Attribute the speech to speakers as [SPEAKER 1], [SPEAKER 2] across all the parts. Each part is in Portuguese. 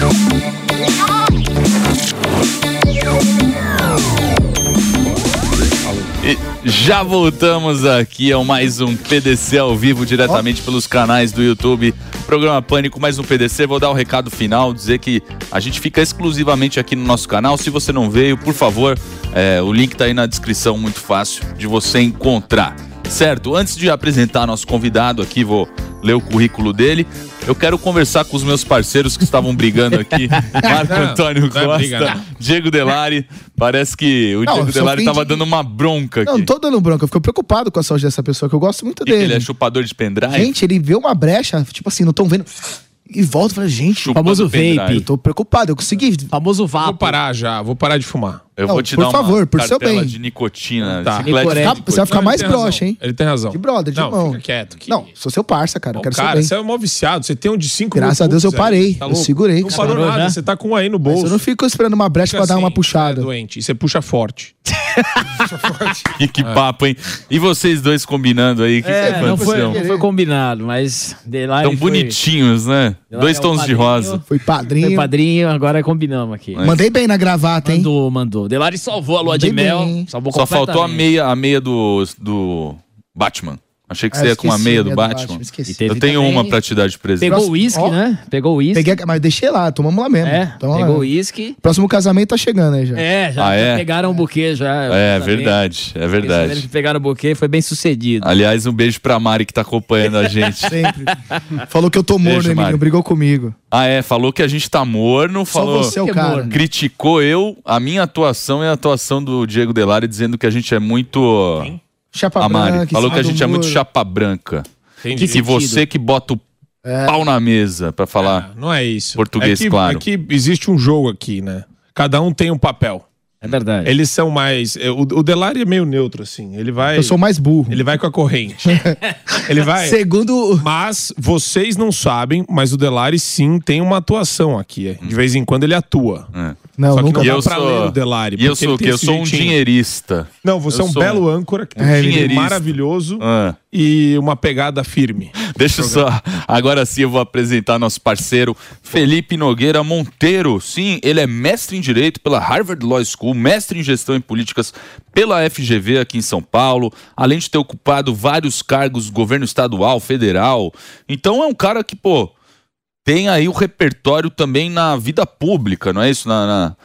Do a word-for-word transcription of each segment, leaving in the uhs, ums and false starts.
[SPEAKER 1] E já voltamos aqui ao mais um P D C ao vivo, diretamente pelos canais do YouTube, Programa Pânico, mais um P D C. Vou dar o recado final, dizer que a gente fica exclusivamente aqui no nosso canal. Se você não veio, por favor, é, o link tá aí na descrição, muito fácil de você encontrar, certo? Antes de apresentar nosso convidado aqui, vou ler o currículo dele. Eu quero conversar com os meus parceiros que estavam brigando aqui. Marco não, Antônio não Costa, briga, Diego Delari. Parece que o não, Diego Delari estava de... dando uma bronca aqui.
[SPEAKER 2] Não, não tô dando bronca. Eu fico preocupado com a saúde dessa pessoa, que eu gosto muito
[SPEAKER 1] e
[SPEAKER 2] dele.
[SPEAKER 1] Ele é chupador de pendrive?
[SPEAKER 2] Gente, ele vê uma brecha, tipo assim, não estão vendo... E volta e fala, gente,
[SPEAKER 3] o famoso vape.
[SPEAKER 2] Eu tô preocupado, eu consegui.
[SPEAKER 3] Famoso vapo. Vou parar já, vou parar de fumar.
[SPEAKER 1] Eu
[SPEAKER 2] não,
[SPEAKER 1] vou te
[SPEAKER 2] por
[SPEAKER 1] dar
[SPEAKER 2] favor,
[SPEAKER 1] uma
[SPEAKER 2] por seu bem.
[SPEAKER 1] de nicotina.
[SPEAKER 3] Tá.
[SPEAKER 1] De
[SPEAKER 2] ficar, você vai ficar mais broxa, hein?
[SPEAKER 3] Ele tem razão.
[SPEAKER 2] De brother, de
[SPEAKER 3] não,
[SPEAKER 2] mão.
[SPEAKER 3] Fica quieto. Que...
[SPEAKER 2] Não, sou seu parça, cara.
[SPEAKER 3] Bom,
[SPEAKER 2] eu quero
[SPEAKER 3] cara,
[SPEAKER 2] seu bem.
[SPEAKER 3] você é mó viciado. Você tem um de cinco
[SPEAKER 2] Graças a Deus eu parei. Tá eu segurei.
[SPEAKER 3] Não parou nada, né? Você tá com um aí no bolso.
[SPEAKER 2] Mas eu não fico esperando uma brecha fica pra assim, dar uma puxada.
[SPEAKER 3] É doente. E você puxa forte.
[SPEAKER 1] Puxa forte. E que papo, hein? E vocês dois combinando aí? Que
[SPEAKER 4] é,
[SPEAKER 1] que
[SPEAKER 4] não, foi, não foi combinado, mas...
[SPEAKER 1] Tão bonitinhos, né? Dois tons
[SPEAKER 4] é
[SPEAKER 1] de rosa.
[SPEAKER 2] Foi padrinho.
[SPEAKER 4] Foi padrinho, agora combinamos aqui.
[SPEAKER 2] Mas... Mandei bem na gravata, hein?
[SPEAKER 4] Mandou, mandou. Delari salvou a lua
[SPEAKER 2] Mandei
[SPEAKER 4] de mel.
[SPEAKER 2] Bem,
[SPEAKER 4] salvou
[SPEAKER 1] Só faltou a meia, a meia do, do Batman. Achei que
[SPEAKER 2] ah,
[SPEAKER 1] você ia
[SPEAKER 2] esqueci,
[SPEAKER 1] com a meia do,
[SPEAKER 2] do
[SPEAKER 1] Batman.
[SPEAKER 2] Batman
[SPEAKER 1] Eu tenho também... uma pra te dar de presente.
[SPEAKER 4] Pegou o uísque,
[SPEAKER 2] oh.
[SPEAKER 4] né? Pegou o uísque.
[SPEAKER 2] Peguei, mas deixei lá, tomamos lá mesmo.
[SPEAKER 4] É,
[SPEAKER 2] Toma
[SPEAKER 4] pegou o
[SPEAKER 2] lá.
[SPEAKER 4] uísque.
[SPEAKER 2] Próximo casamento tá chegando aí já.
[SPEAKER 4] É, já,
[SPEAKER 1] ah,
[SPEAKER 4] já
[SPEAKER 1] é?
[SPEAKER 4] pegaram o buquê já.
[SPEAKER 1] É, verdade, é verdade.
[SPEAKER 4] Eles pegaram o buquê, foi bem sucedido.
[SPEAKER 1] Aliás, um beijo pra Mari que tá acompanhando a gente.
[SPEAKER 2] Sempre. Falou que eu tô morno, beijo, Emílio, brigou comigo.
[SPEAKER 1] Ah, é, falou que a gente tá morno, falou,
[SPEAKER 2] Só você é o cara.
[SPEAKER 4] Morno.
[SPEAKER 1] Criticou eu, a minha atuação e a atuação do Diego Delari, dizendo que a gente é muito...
[SPEAKER 3] Quem?
[SPEAKER 2] Chapa
[SPEAKER 1] a Mari
[SPEAKER 2] branca,
[SPEAKER 1] falou que a gente é
[SPEAKER 2] muro.
[SPEAKER 1] muito chapa branca.
[SPEAKER 3] Entendi.
[SPEAKER 1] Que você que bota o é. pau na mesa pra falar
[SPEAKER 3] é, não é isso.
[SPEAKER 1] português,
[SPEAKER 3] é que,
[SPEAKER 1] claro.
[SPEAKER 3] É que existe um jogo aqui, né? Cada um tem um papel.
[SPEAKER 4] É verdade.
[SPEAKER 3] Eles são mais... O, o Delari é meio neutro, assim. Ele vai...
[SPEAKER 2] Eu sou mais burro.
[SPEAKER 3] Ele vai com a corrente. Ele vai...
[SPEAKER 2] Segundo...
[SPEAKER 3] Mas vocês não sabem, mas o Delari sim tem uma atuação aqui. De vez em quando ele atua.
[SPEAKER 1] É.
[SPEAKER 2] Não,
[SPEAKER 3] Só que
[SPEAKER 2] nunca
[SPEAKER 3] não dá
[SPEAKER 1] eu
[SPEAKER 3] pra
[SPEAKER 1] sou...
[SPEAKER 3] ler o Delari.
[SPEAKER 1] E eu sou o quê? Eu sou um dinheirista.
[SPEAKER 3] Não, você
[SPEAKER 1] eu
[SPEAKER 3] é um
[SPEAKER 1] sou...
[SPEAKER 3] belo âncora que tem
[SPEAKER 2] é,
[SPEAKER 3] um dinheiro maravilhoso
[SPEAKER 1] ah.
[SPEAKER 3] e uma pegada firme.
[SPEAKER 1] Deixa eu só... Agora sim eu vou apresentar nosso parceiro Felipe Nogueira Monteiro. Sim, ele é mestre em Direito pela Harvard Law School, mestre em Gestão e Políticas pela F G V aqui em São Paulo, além de ter ocupado vários cargos do governo estadual, federal. Então é um cara que, pô, tem aí o repertório também na vida pública, não é isso? Na, na,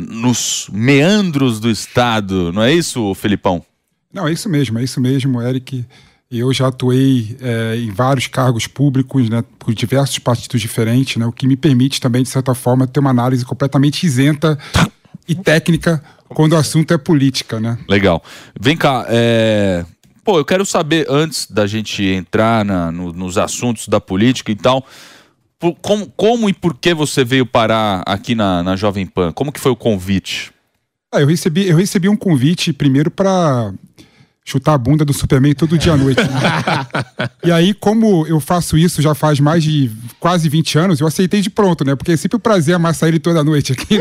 [SPEAKER 1] nos meandros do Estado, não é isso, Felipão?
[SPEAKER 5] Não, é isso mesmo, é isso mesmo, Eric. Eu já atuei é, em vários cargos públicos, né, por diversos partidos diferentes, né, o que me permite também, de certa forma, ter uma análise completamente isenta e técnica quando o assunto é política, né?
[SPEAKER 1] Legal. Vem cá, é... pô, eu quero saber, antes da gente entrar na, no, nos assuntos da política e tal, por, como, como e por que você veio parar aqui na, na Jovem Pan? Como que foi o convite?
[SPEAKER 5] Ah, eu recebi, eu recebi um convite primeiro para chutar a bunda do Superman todo dia à noite. Né? E aí, como eu faço isso já faz mais de quase vinte anos, eu aceitei de pronto, né? Porque é sempre um prazer amassar ele toda noite aqui. Né?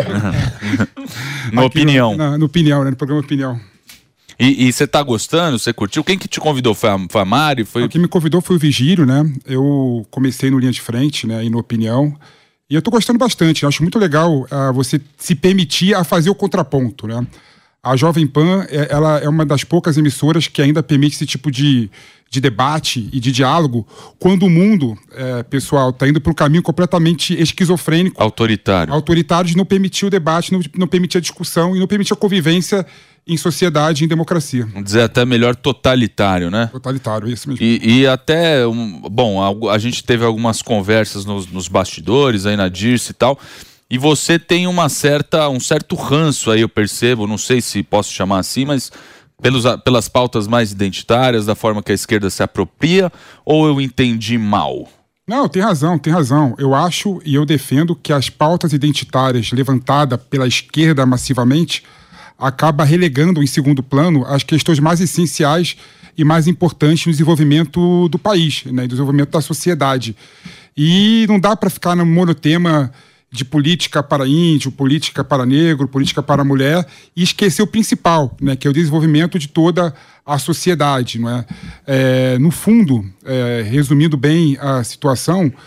[SPEAKER 1] Na
[SPEAKER 5] aqui
[SPEAKER 1] opinião.
[SPEAKER 5] No, na, no Opinião, né? No programa Opinião.
[SPEAKER 1] E você tá gostando? Você curtiu? Quem que te convidou? Foi a, foi a Mari? Foi...
[SPEAKER 5] O que me convidou foi o Vigílio, né? Eu comecei no Linha de Frente, né? E no Opinião. E eu tô gostando bastante. Eu acho muito legal uh, você se permitir a fazer o contraponto, né? A Jovem Pan, ela é uma das poucas emissoras que ainda permite esse tipo de, de debate e de diálogo quando o mundo, é, pessoal, está indo para um caminho completamente esquizofrênico.
[SPEAKER 1] Autoritário.
[SPEAKER 5] Autoritário de não permitir o debate, não, não permitir a discussão e não permitir a convivência em sociedade, em democracia.
[SPEAKER 1] Vamos dizer até melhor totalitário, né?
[SPEAKER 5] Totalitário, isso mesmo.
[SPEAKER 1] E, e até, um, bom, a, a gente teve algumas conversas nos, nos bastidores, aí na Dirce e tal, e você tem uma certa, um certo ranço aí, eu percebo, não sei se posso chamar assim, mas pelos, pelas pautas mais identitárias, da forma que a esquerda se apropria, ou eu entendi mal?
[SPEAKER 5] Não, tem razão, tem razão. Eu acho e eu defendo que as pautas identitárias levantadas pela esquerda massivamente acaba relegando em segundo plano as questões mais essenciais e mais importantes no desenvolvimento do país, né, no desenvolvimento da sociedade. E não dá para ficar no monotema de política para índio, política para negro, política para mulher e esquecer o principal, né, que é o desenvolvimento de toda a sociedade. Não é? É, no fundo, é, resumindo bem a situação,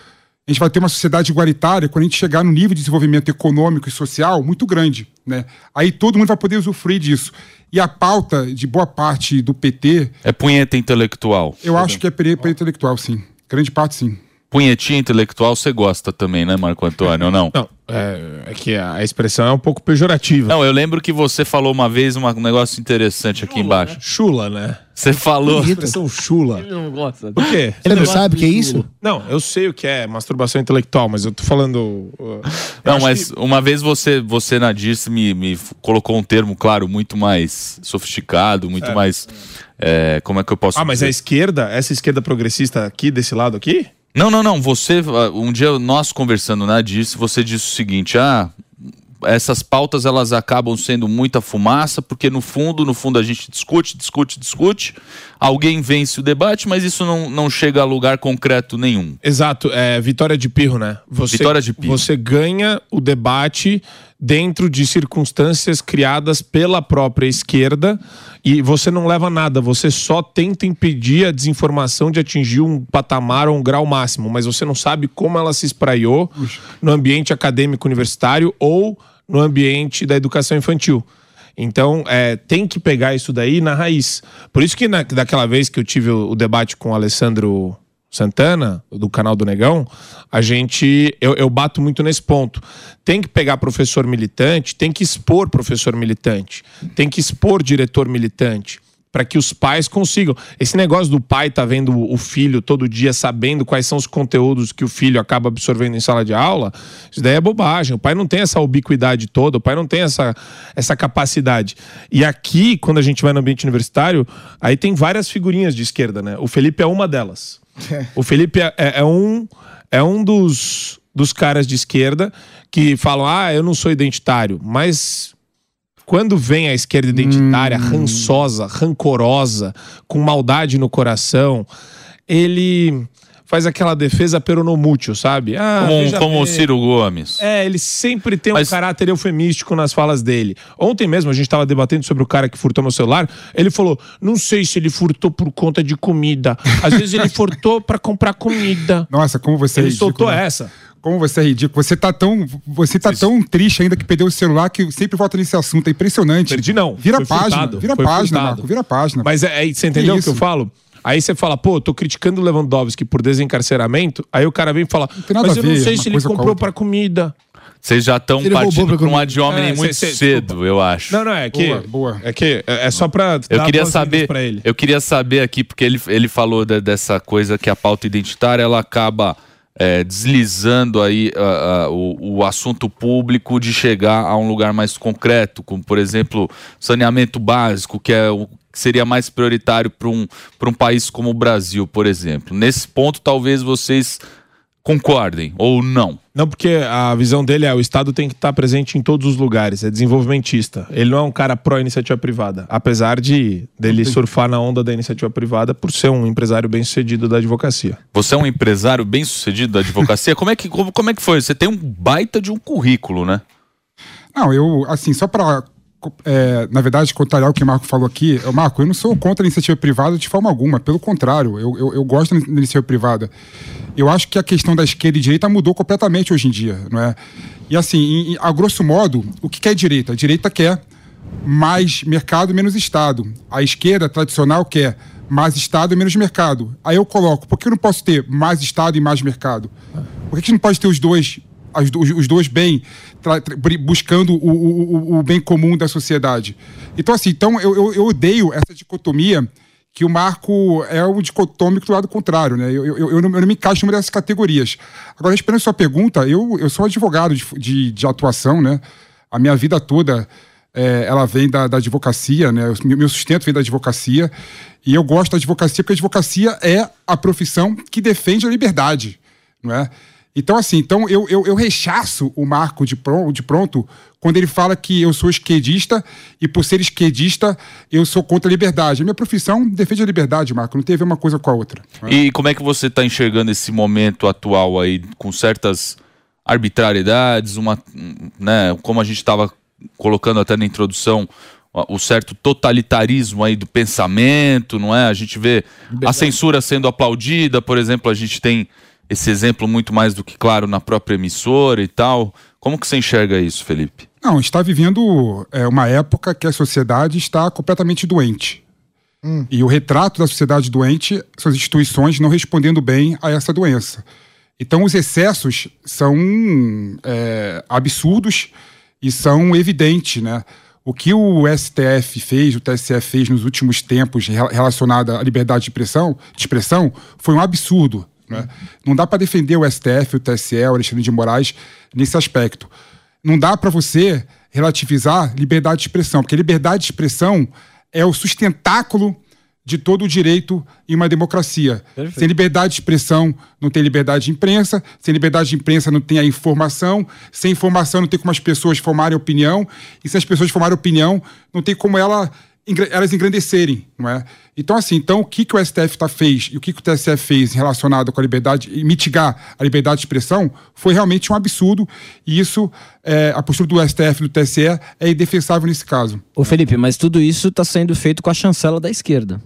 [SPEAKER 5] a gente vai ter uma sociedade igualitária quando a gente chegar no nível de desenvolvimento econômico e social muito grande, né? Aí todo mundo vai poder usufruir disso. E a pauta de boa parte do P T...
[SPEAKER 1] É punheta intelectual.
[SPEAKER 5] Eu acho que é punheta intelectual, sim. Grande parte, sim.
[SPEAKER 1] Punhetinha intelectual você gosta também, né, Marco Antônio, ou não?
[SPEAKER 3] Não, é, é que a expressão é um pouco pejorativa.
[SPEAKER 1] Não, eu lembro que você falou uma vez uma, um negócio interessante aqui embaixo.
[SPEAKER 3] Chula, né?
[SPEAKER 1] Você falou...
[SPEAKER 3] A expressão chula.
[SPEAKER 4] Ele não gosta.
[SPEAKER 3] Por quê?
[SPEAKER 2] Ele não sabe o que é isso?
[SPEAKER 3] Não, eu sei o que é masturbação intelectual, mas eu tô falando... Uh, eu
[SPEAKER 1] Não, mas
[SPEAKER 3] que...
[SPEAKER 1] uma vez você, você na Dirce, me, me colocou um termo, claro, muito mais sofisticado, muito
[SPEAKER 3] É.
[SPEAKER 1] mais... É, como é que eu posso
[SPEAKER 3] Ah, mas
[SPEAKER 1] dizer?
[SPEAKER 3] a esquerda, essa esquerda progressista aqui, desse lado aqui...
[SPEAKER 1] Não, não, não. Você, um dia nós conversando na Dirce, você disse o seguinte: ah, essas pautas elas acabam sendo muita fumaça, porque no fundo, no fundo a gente discute, discute, discute, alguém vence o debate, mas isso não, não chega a lugar concreto nenhum.
[SPEAKER 3] Exato, é vitória de pirro, né? Você,
[SPEAKER 1] Vitória de pirro.
[SPEAKER 3] Você ganha o debate dentro de circunstâncias criadas pela própria esquerda e você não leva nada, você só tenta impedir a desinformação de atingir um patamar ou um grau máximo, mas você não sabe como ela se espraiou no ambiente acadêmico universitário ou no ambiente da educação infantil. Então, é, tem que pegar isso daí na raiz. Por isso que na, daquela vez que eu tive o, o debate com o Alessandro Santana, do canal do Negão, a gente, eu, eu bato muito nesse ponto. Tem que pegar professor militante, tem que expor professor militante, tem que expor diretor militante, para que os pais consigam. Esse negócio do pai tá vendo o filho todo dia, sabendo quais são os conteúdos que o filho acaba absorvendo em sala de aula, isso daí é bobagem. O pai não tem essa ubiquidade toda, o pai não tem essa, essa capacidade. E aqui, quando a gente vai no ambiente universitário, aí tem várias figurinhas de esquerda, né? O Felipe é uma delas. O Felipe é, é, é um, é um dos, dos caras de esquerda que falam, ah, eu não sou identitário, mas... Quando vem a esquerda identitária, hum. rançosa, rancorosa, com maldade no coração, ele faz aquela defesa peronomútil, sabe? Ah,
[SPEAKER 1] como como o Ciro Gomes.
[SPEAKER 3] É, ele sempre tem
[SPEAKER 1] Mas...
[SPEAKER 3] um caráter eufemístico nas falas dele. Ontem mesmo a gente estava debatendo sobre o cara que furtou meu celular. Ele falou, não sei se ele furtou por conta de comida. Às vezes ele furtou para comprar comida.
[SPEAKER 5] Nossa, como você
[SPEAKER 3] ele
[SPEAKER 5] é ridículo,
[SPEAKER 3] soltou
[SPEAKER 5] né?
[SPEAKER 3] essa.
[SPEAKER 5] Como você é ridículo. Você tá tão, você tá tão triste ainda que perdeu o celular que sempre volta nesse assunto. É impressionante.
[SPEAKER 3] Perdi não.
[SPEAKER 5] Vira
[SPEAKER 3] Foi
[SPEAKER 5] página.
[SPEAKER 3] furtado.
[SPEAKER 5] Vira
[SPEAKER 3] Foi
[SPEAKER 5] página,
[SPEAKER 3] furtado.
[SPEAKER 5] Marco. Vira página.
[SPEAKER 3] Mas é, é, você entendeu
[SPEAKER 5] Que
[SPEAKER 3] o que eu
[SPEAKER 5] isso?
[SPEAKER 3] falo? Aí você fala, pô, tô criticando o Lewandowski por desencarceramento. Aí o cara vem e fala,
[SPEAKER 5] tem nada
[SPEAKER 3] mas
[SPEAKER 5] a
[SPEAKER 3] eu não
[SPEAKER 5] ver
[SPEAKER 3] sei
[SPEAKER 5] uma
[SPEAKER 3] se ele
[SPEAKER 5] coisa com a
[SPEAKER 3] comprou
[SPEAKER 5] outra.
[SPEAKER 3] pra comida.
[SPEAKER 1] Vocês já estão
[SPEAKER 2] Ele roubou
[SPEAKER 1] partindo
[SPEAKER 2] pra
[SPEAKER 1] para um
[SPEAKER 2] comer.
[SPEAKER 1] ad hominem
[SPEAKER 3] É,
[SPEAKER 1] muito
[SPEAKER 3] cê- cê-
[SPEAKER 1] cedo,
[SPEAKER 3] desculpa.
[SPEAKER 1] eu acho.
[SPEAKER 3] Não, não, é que
[SPEAKER 5] Boa, boa.
[SPEAKER 3] é que é é só pra
[SPEAKER 1] Eu
[SPEAKER 3] dar
[SPEAKER 1] queria
[SPEAKER 3] boas-vindas
[SPEAKER 1] saber,
[SPEAKER 3] pra ele.
[SPEAKER 1] eu queria saber aqui, porque ele, ele falou de- dessa coisa que a pauta identitária ela acaba é, deslizando aí uh, uh, o, o assunto público de chegar a um lugar mais concreto, como por exemplo saneamento básico, que é o que seria mais prioritário para um, para um país como o Brasil, por exemplo. Nesse ponto, talvez vocês concordem ou não.
[SPEAKER 3] Não, porque a visão dele é o Estado tem que estar presente em todos os lugares, é desenvolvimentista. Ele não é um cara pró-iniciativa privada, apesar de dele surfar na onda da iniciativa privada por ser um empresário bem-sucedido da advocacia.
[SPEAKER 1] Você é um empresário bem-sucedido da advocacia? Como é que, como, como é que foi? Você tem um baita de um currículo, né?
[SPEAKER 5] Não, eu, assim, só para... É, na verdade, contrariar o que o Marco falou aqui, eu, Marco, eu não sou contra a iniciativa privada de forma alguma, pelo contrário, eu, eu, eu gosto da iniciativa privada. Eu acho que a questão da esquerda e direita mudou completamente hoje em dia, não é? E assim, em, em, a grosso modo, o que quer a direita? A direita quer mais mercado, menos Estado. A esquerda tradicional quer mais Estado e menos mercado. Aí eu coloco, por que eu não posso ter mais Estado e mais mercado? Por que a gente não pode ter os dois, as, os, os dois bem, tra, tra, buscando o, o, o bem comum da sociedade? Então, assim, então eu, eu, eu odeio essa dicotomia que o Marco é um dicotômico do lado contrário, né? Eu, eu, eu, não, eu não me encaixo numa dessas categorias. Agora, respondendo a sua pergunta, eu, eu sou advogado de, de, de atuação, né? A minha vida toda, é, ela vem da, da advocacia, né? O meu sustento vem da advocacia, e eu gosto da advocacia porque a advocacia é a profissão que defende a liberdade, não é? Então, assim, então eu, eu, eu rechaço o Marco de pronto, de pronto quando ele fala que eu sou esquerdista e por ser esquerdista eu sou contra a liberdade. A minha profissão defende a liberdade, Marco, não tem a ver uma coisa com a outra. Né?
[SPEAKER 1] E como é que você está enxergando esse momento atual aí, com certas arbitrariedades, uma, né, como a gente estava colocando até na introdução, o certo totalitarismo aí do pensamento, não é? A gente vê a censura sendo aplaudida, por exemplo, a gente tem esse exemplo muito mais do que claro na própria emissora e tal. Como que você enxerga isso, Felipe?
[SPEAKER 5] Não, a gente está vivendo é, uma época que a sociedade está completamente doente. Hum. E o retrato da sociedade doente são as instituições não respondendo bem a essa doença. Então os excessos são é, absurdos e são evidentes, né? O que o S T F fez, o T S E fez nos últimos tempos relacionado à liberdade de expressão, de expressão foi um absurdo, né? Não dá para defender o S T F, o T S E, o Alexandre de Moraes nesse aspecto. Não dá para você relativizar liberdade de expressão, porque liberdade de expressão é o sustentáculo de todo o direito em uma democracia. Perfeito. Sem liberdade de expressão não tem liberdade de imprensa, sem liberdade de imprensa não tem a informação, sem informação não tem como as pessoas formarem opinião, e se as pessoas formarem opinião, não tem como ela, elas engrandecerem, não é? Então, assim, então, o que, que o S T F tá, fez e o que, que o T S E fez relacionado com a liberdade e mitigar a liberdade de expressão foi realmente um absurdo, e isso, é, a postura do S T F e do T S E é indefensável nesse caso.
[SPEAKER 4] Ô Felipe, mas tudo isso está sendo feito com a chancela da esquerda.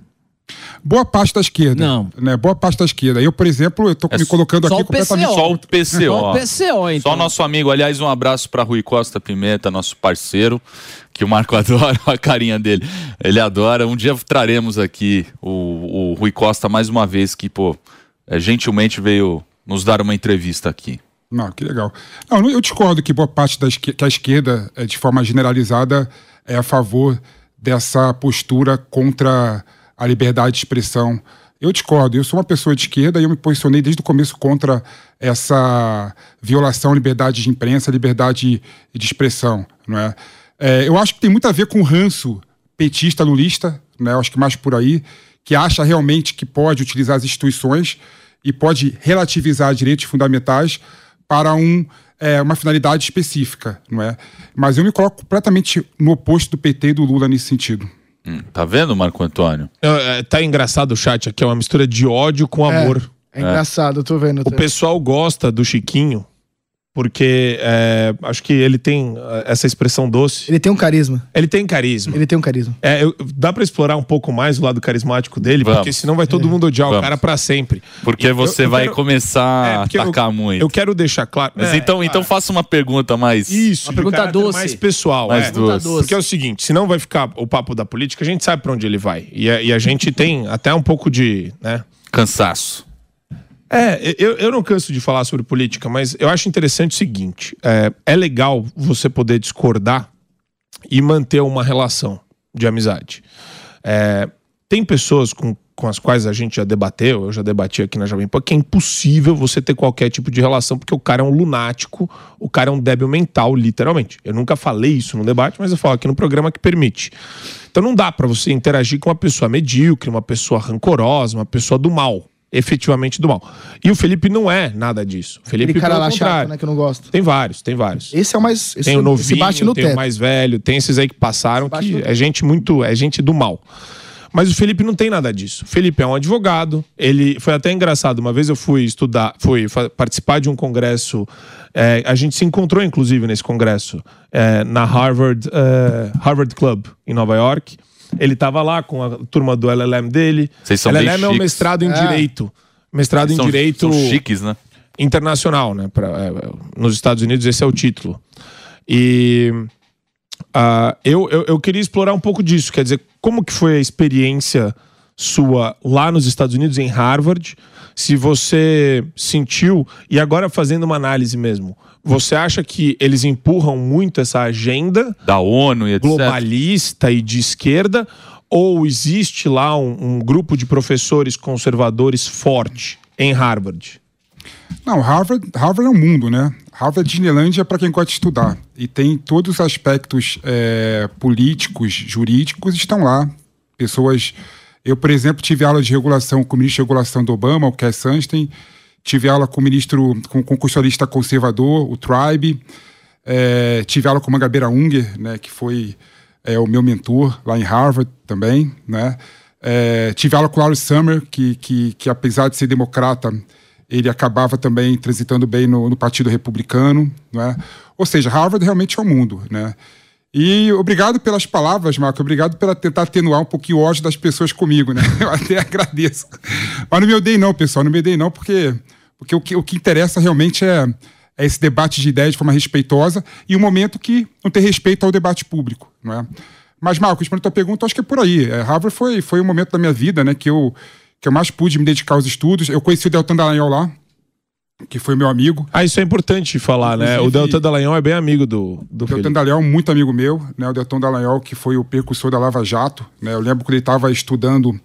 [SPEAKER 5] Boa parte da esquerda.
[SPEAKER 4] Não.
[SPEAKER 5] Né? Boa parte da esquerda. Eu, por exemplo, eu tô
[SPEAKER 1] é
[SPEAKER 5] me colocando aqui completamente...
[SPEAKER 1] Só o P C O.
[SPEAKER 4] Só o P C O, então.
[SPEAKER 1] Só o nosso amigo. Aliás, um abraço para Rui Costa Pimenta, nosso parceiro, que o Marco adora, a carinha dele. Ele adora. Um dia traremos aqui o, o Rui Costa mais uma vez, que, pô, é, gentilmente veio nos dar uma entrevista aqui.
[SPEAKER 5] Não, que legal. Não, eu discordo que boa parte da esquerda, que a esquerda, de forma generalizada, é a favor dessa postura contra a liberdade de expressão. Eu discordo. Eu sou uma pessoa de esquerda e eu me posicionei desde o começo contra essa violação à liberdade de imprensa, liberdade de expressão, não é? É, eu acho que tem muito a ver com o ranço petista, lulista, né? Eu acho que mais por aí, que acha realmente que pode utilizar as instituições e pode relativizar direitos fundamentais para um, é, uma finalidade específica, não é? Mas eu me coloco completamente no oposto do P T e do Lula nesse sentido.
[SPEAKER 1] Hum, tá vendo, Marco Antônio?
[SPEAKER 3] É, tá engraçado o chat aqui, é uma mistura de ódio com amor.
[SPEAKER 2] É, é engraçado, eu tô vendo.
[SPEAKER 3] O pessoal gosta do Chiquinho porque é, acho que ele tem essa expressão doce.
[SPEAKER 2] Ele tem um carisma.
[SPEAKER 3] Ele tem carisma.
[SPEAKER 2] Ele tem um carisma.
[SPEAKER 3] É, eu, dá pra explorar um pouco mais o lado carismático dele,
[SPEAKER 1] Vamos.
[SPEAKER 3] porque senão vai todo mundo odiar
[SPEAKER 1] Vamos.
[SPEAKER 3] o cara pra sempre.
[SPEAKER 1] Porque
[SPEAKER 3] eu,
[SPEAKER 1] você
[SPEAKER 3] eu
[SPEAKER 1] vai
[SPEAKER 3] quero,
[SPEAKER 1] começar
[SPEAKER 3] é,
[SPEAKER 1] a atacar
[SPEAKER 3] eu,
[SPEAKER 1] muito.
[SPEAKER 3] Eu quero deixar claro.
[SPEAKER 1] Mas
[SPEAKER 3] é,
[SPEAKER 1] então, então faça uma pergunta mais...
[SPEAKER 3] Isso,
[SPEAKER 4] uma pergunta doce.
[SPEAKER 3] mais pessoal.
[SPEAKER 1] Mais
[SPEAKER 3] é.
[SPEAKER 1] doce.
[SPEAKER 3] Porque é o seguinte, senão vai ficar o papo da política, a gente sabe pra onde ele vai. E a, e a gente tem até um pouco de... né?
[SPEAKER 1] Cansaço.
[SPEAKER 3] É, eu, eu não canso de falar sobre política, mas eu acho interessante o seguinte, é, é legal você poder discordar e manter uma relação de amizade. É, tem pessoas com, com as quais a gente já debateu, eu já debati aqui na Jovem Pan, que é impossível você ter qualquer tipo de relação, porque o cara é um lunático, o cara é um débil mental, literalmente. Eu nunca falei isso no debate, mas eu falo aqui no programa que permite. Então não dá pra você interagir com uma pessoa medíocre, uma pessoa rancorosa, uma pessoa do mal. Efetivamente do mal. E o Felipe não é nada disso. O Felipe,
[SPEAKER 2] Aquele cara
[SPEAKER 3] pelo
[SPEAKER 2] lá
[SPEAKER 3] contrário.
[SPEAKER 2] chato, né, que eu não gosto.
[SPEAKER 3] Tem vários, tem vários.
[SPEAKER 2] Esse é o mais... Esse
[SPEAKER 3] Tem o novinho,
[SPEAKER 2] bate no
[SPEAKER 3] tem
[SPEAKER 2] teto.
[SPEAKER 3] o mais velho, tem esses aí que passaram,
[SPEAKER 2] bate
[SPEAKER 3] que
[SPEAKER 2] no
[SPEAKER 3] é gente muito, é gente do mal. Mas o Felipe não tem nada disso. O Felipe é um advogado, ele foi até engraçado, uma vez eu fui estudar, fui participar de um congresso, é, a gente se encontrou inclusive nesse congresso, é, na Harvard, é, Harvard Club, em Nova York. Ele estava lá com a turma do L L M dele.
[SPEAKER 1] Vocês são
[SPEAKER 3] L L
[SPEAKER 1] bem
[SPEAKER 3] M é um
[SPEAKER 1] chiques.
[SPEAKER 3] mestrado em
[SPEAKER 2] É.
[SPEAKER 3] Direito. Mestrado em
[SPEAKER 1] São,
[SPEAKER 3] Direito...
[SPEAKER 1] são chiques, né?
[SPEAKER 3] internacional, né? Pra, é, nos Estados Unidos esse é o título. E uh, eu, eu, eu queria explorar um pouco disso, quer dizer, como que foi a experiência sua lá nos Estados Unidos, em Harvard, se você sentiu, e agora fazendo uma análise mesmo, você acha que eles empurram muito essa agenda
[SPEAKER 1] da ONU e etcétera
[SPEAKER 3] globalista e de esquerda, ou existe lá um, um grupo de professores conservadores forte em Harvard?
[SPEAKER 5] Não, Harvard, Harvard é um mundo, né? Harvard é Disneylândia para quem gosta de estudar. E tem todos os aspectos é, políticos, jurídicos, estão lá. Pessoas... Eu, por exemplo, tive aula de regulação com o ministro de regulação do Obama, o Cass Sunstein. Tive aula com o ministro, com o concursista conservador, o Tribe. É, tive aula com o Mangabeira Unger, né, que foi é, o meu mentor lá em Harvard também, né? É, tive aula com o Larry Summer, que, que, que apesar de ser democrata, ele acabava também transitando bem no, no Partido Republicano, né? Ou seja, Harvard realmente é o mundo, né? E obrigado pelas palavras, Marco, obrigado por tentar atenuar um pouquinho o ódio das pessoas comigo, né? Eu até agradeço. Mas não me odeiem não, pessoal, não me odeiem não, porque, porque o que, o que interessa realmente é, é esse debate de ideias de forma respeitosa e um momento que não tem respeito ao debate público, não é? Mas, Marcos, para a tua pergunta, acho que é por aí. É, Harvard foi, foi um momento da minha vida, né, que eu, que eu mais pude me dedicar aos estudos. Eu conheci o Deltan Dallagnol lá, que foi meu amigo.
[SPEAKER 3] Ah, isso é importante falar, né? O Deltan Dallagnol é bem amigo do, do
[SPEAKER 5] O Deltan Dallagnol, muito amigo meu, né? O Deltan Dallagnol, que foi o precursor da Lava Jato, né? Eu lembro quando ele estava estudando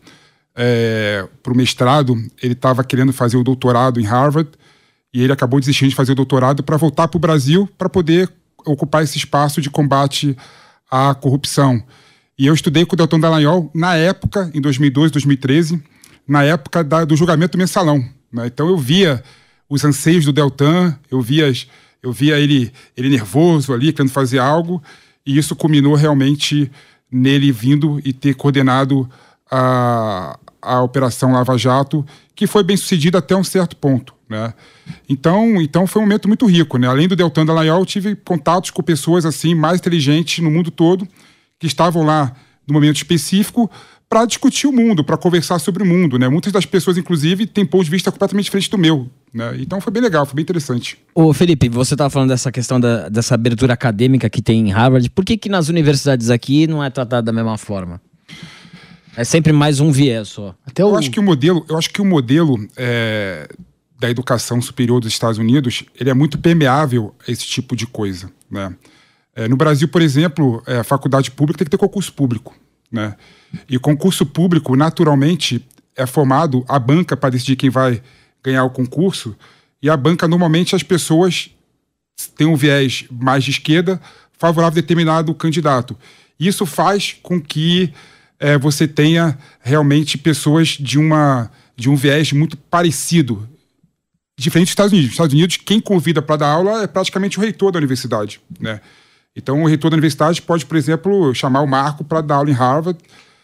[SPEAKER 5] é, para o mestrado, ele estava querendo fazer o doutorado em Harvard e ele acabou desistindo de fazer o doutorado para voltar para o Brasil para poder ocupar esse espaço de combate à corrupção. E eu estudei com o Deltan Dallagnol na época, em dois mil e doze, dois mil e treze, na época da, do julgamento do Mensalão, né? Então eu via os anseios do Deltan, eu via, eu via ele, ele nervoso ali, querendo fazer algo, e isso culminou realmente nele vindo e ter coordenado a, a Operação Lava Jato, que foi bem sucedida até um certo ponto, né? Então, então foi um momento muito rico, né? Além do Deltan Dallagnol, eu tive contatos com pessoas assim mais inteligentes no mundo todo, que estavam lá no momento específico para discutir o mundo, para conversar sobre o mundo, né? Muitas das pessoas, inclusive, têm ponto de vista completamente diferente do meu, né? Então foi bem legal, foi bem interessante.
[SPEAKER 4] Ô Felipe, você estava falando dessa questão da, dessa abertura acadêmica que tem em Harvard. Por que que nas universidades aqui não é tratado da mesma forma? É sempre mais um viés só.
[SPEAKER 2] Até o...
[SPEAKER 5] Eu acho que o modelo, eu acho que o modelo é, da educação superior dos Estados Unidos, ele é muito permeável a esse tipo de coisa, né? É, no Brasil, por exemplo, é, a faculdade pública tem que ter concurso público, né? E concurso público, naturalmente, é formado a banca para decidir quem vai ganhar o concurso, e a banca, normalmente, as pessoas têm um viés mais de esquerda favorável a determinado candidato. Isso faz com que é, você tenha realmente pessoas de, uma, de um viés muito parecido, diferente dos Estados Unidos. Nos Estados Unidos, quem convida para dar aula é praticamente o reitor da universidade, né? Então, o reitor da universidade pode, por exemplo, chamar o Marco para dar aula em Harvard,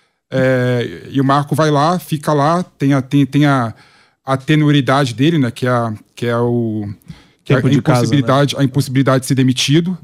[SPEAKER 5] é, e o Marco vai lá, fica lá, tem a, tem, tem a, a tenuridade dele, né, que é, a, que é, o, que é a, impossibilidade, casa, né? a impossibilidade de ser demitido,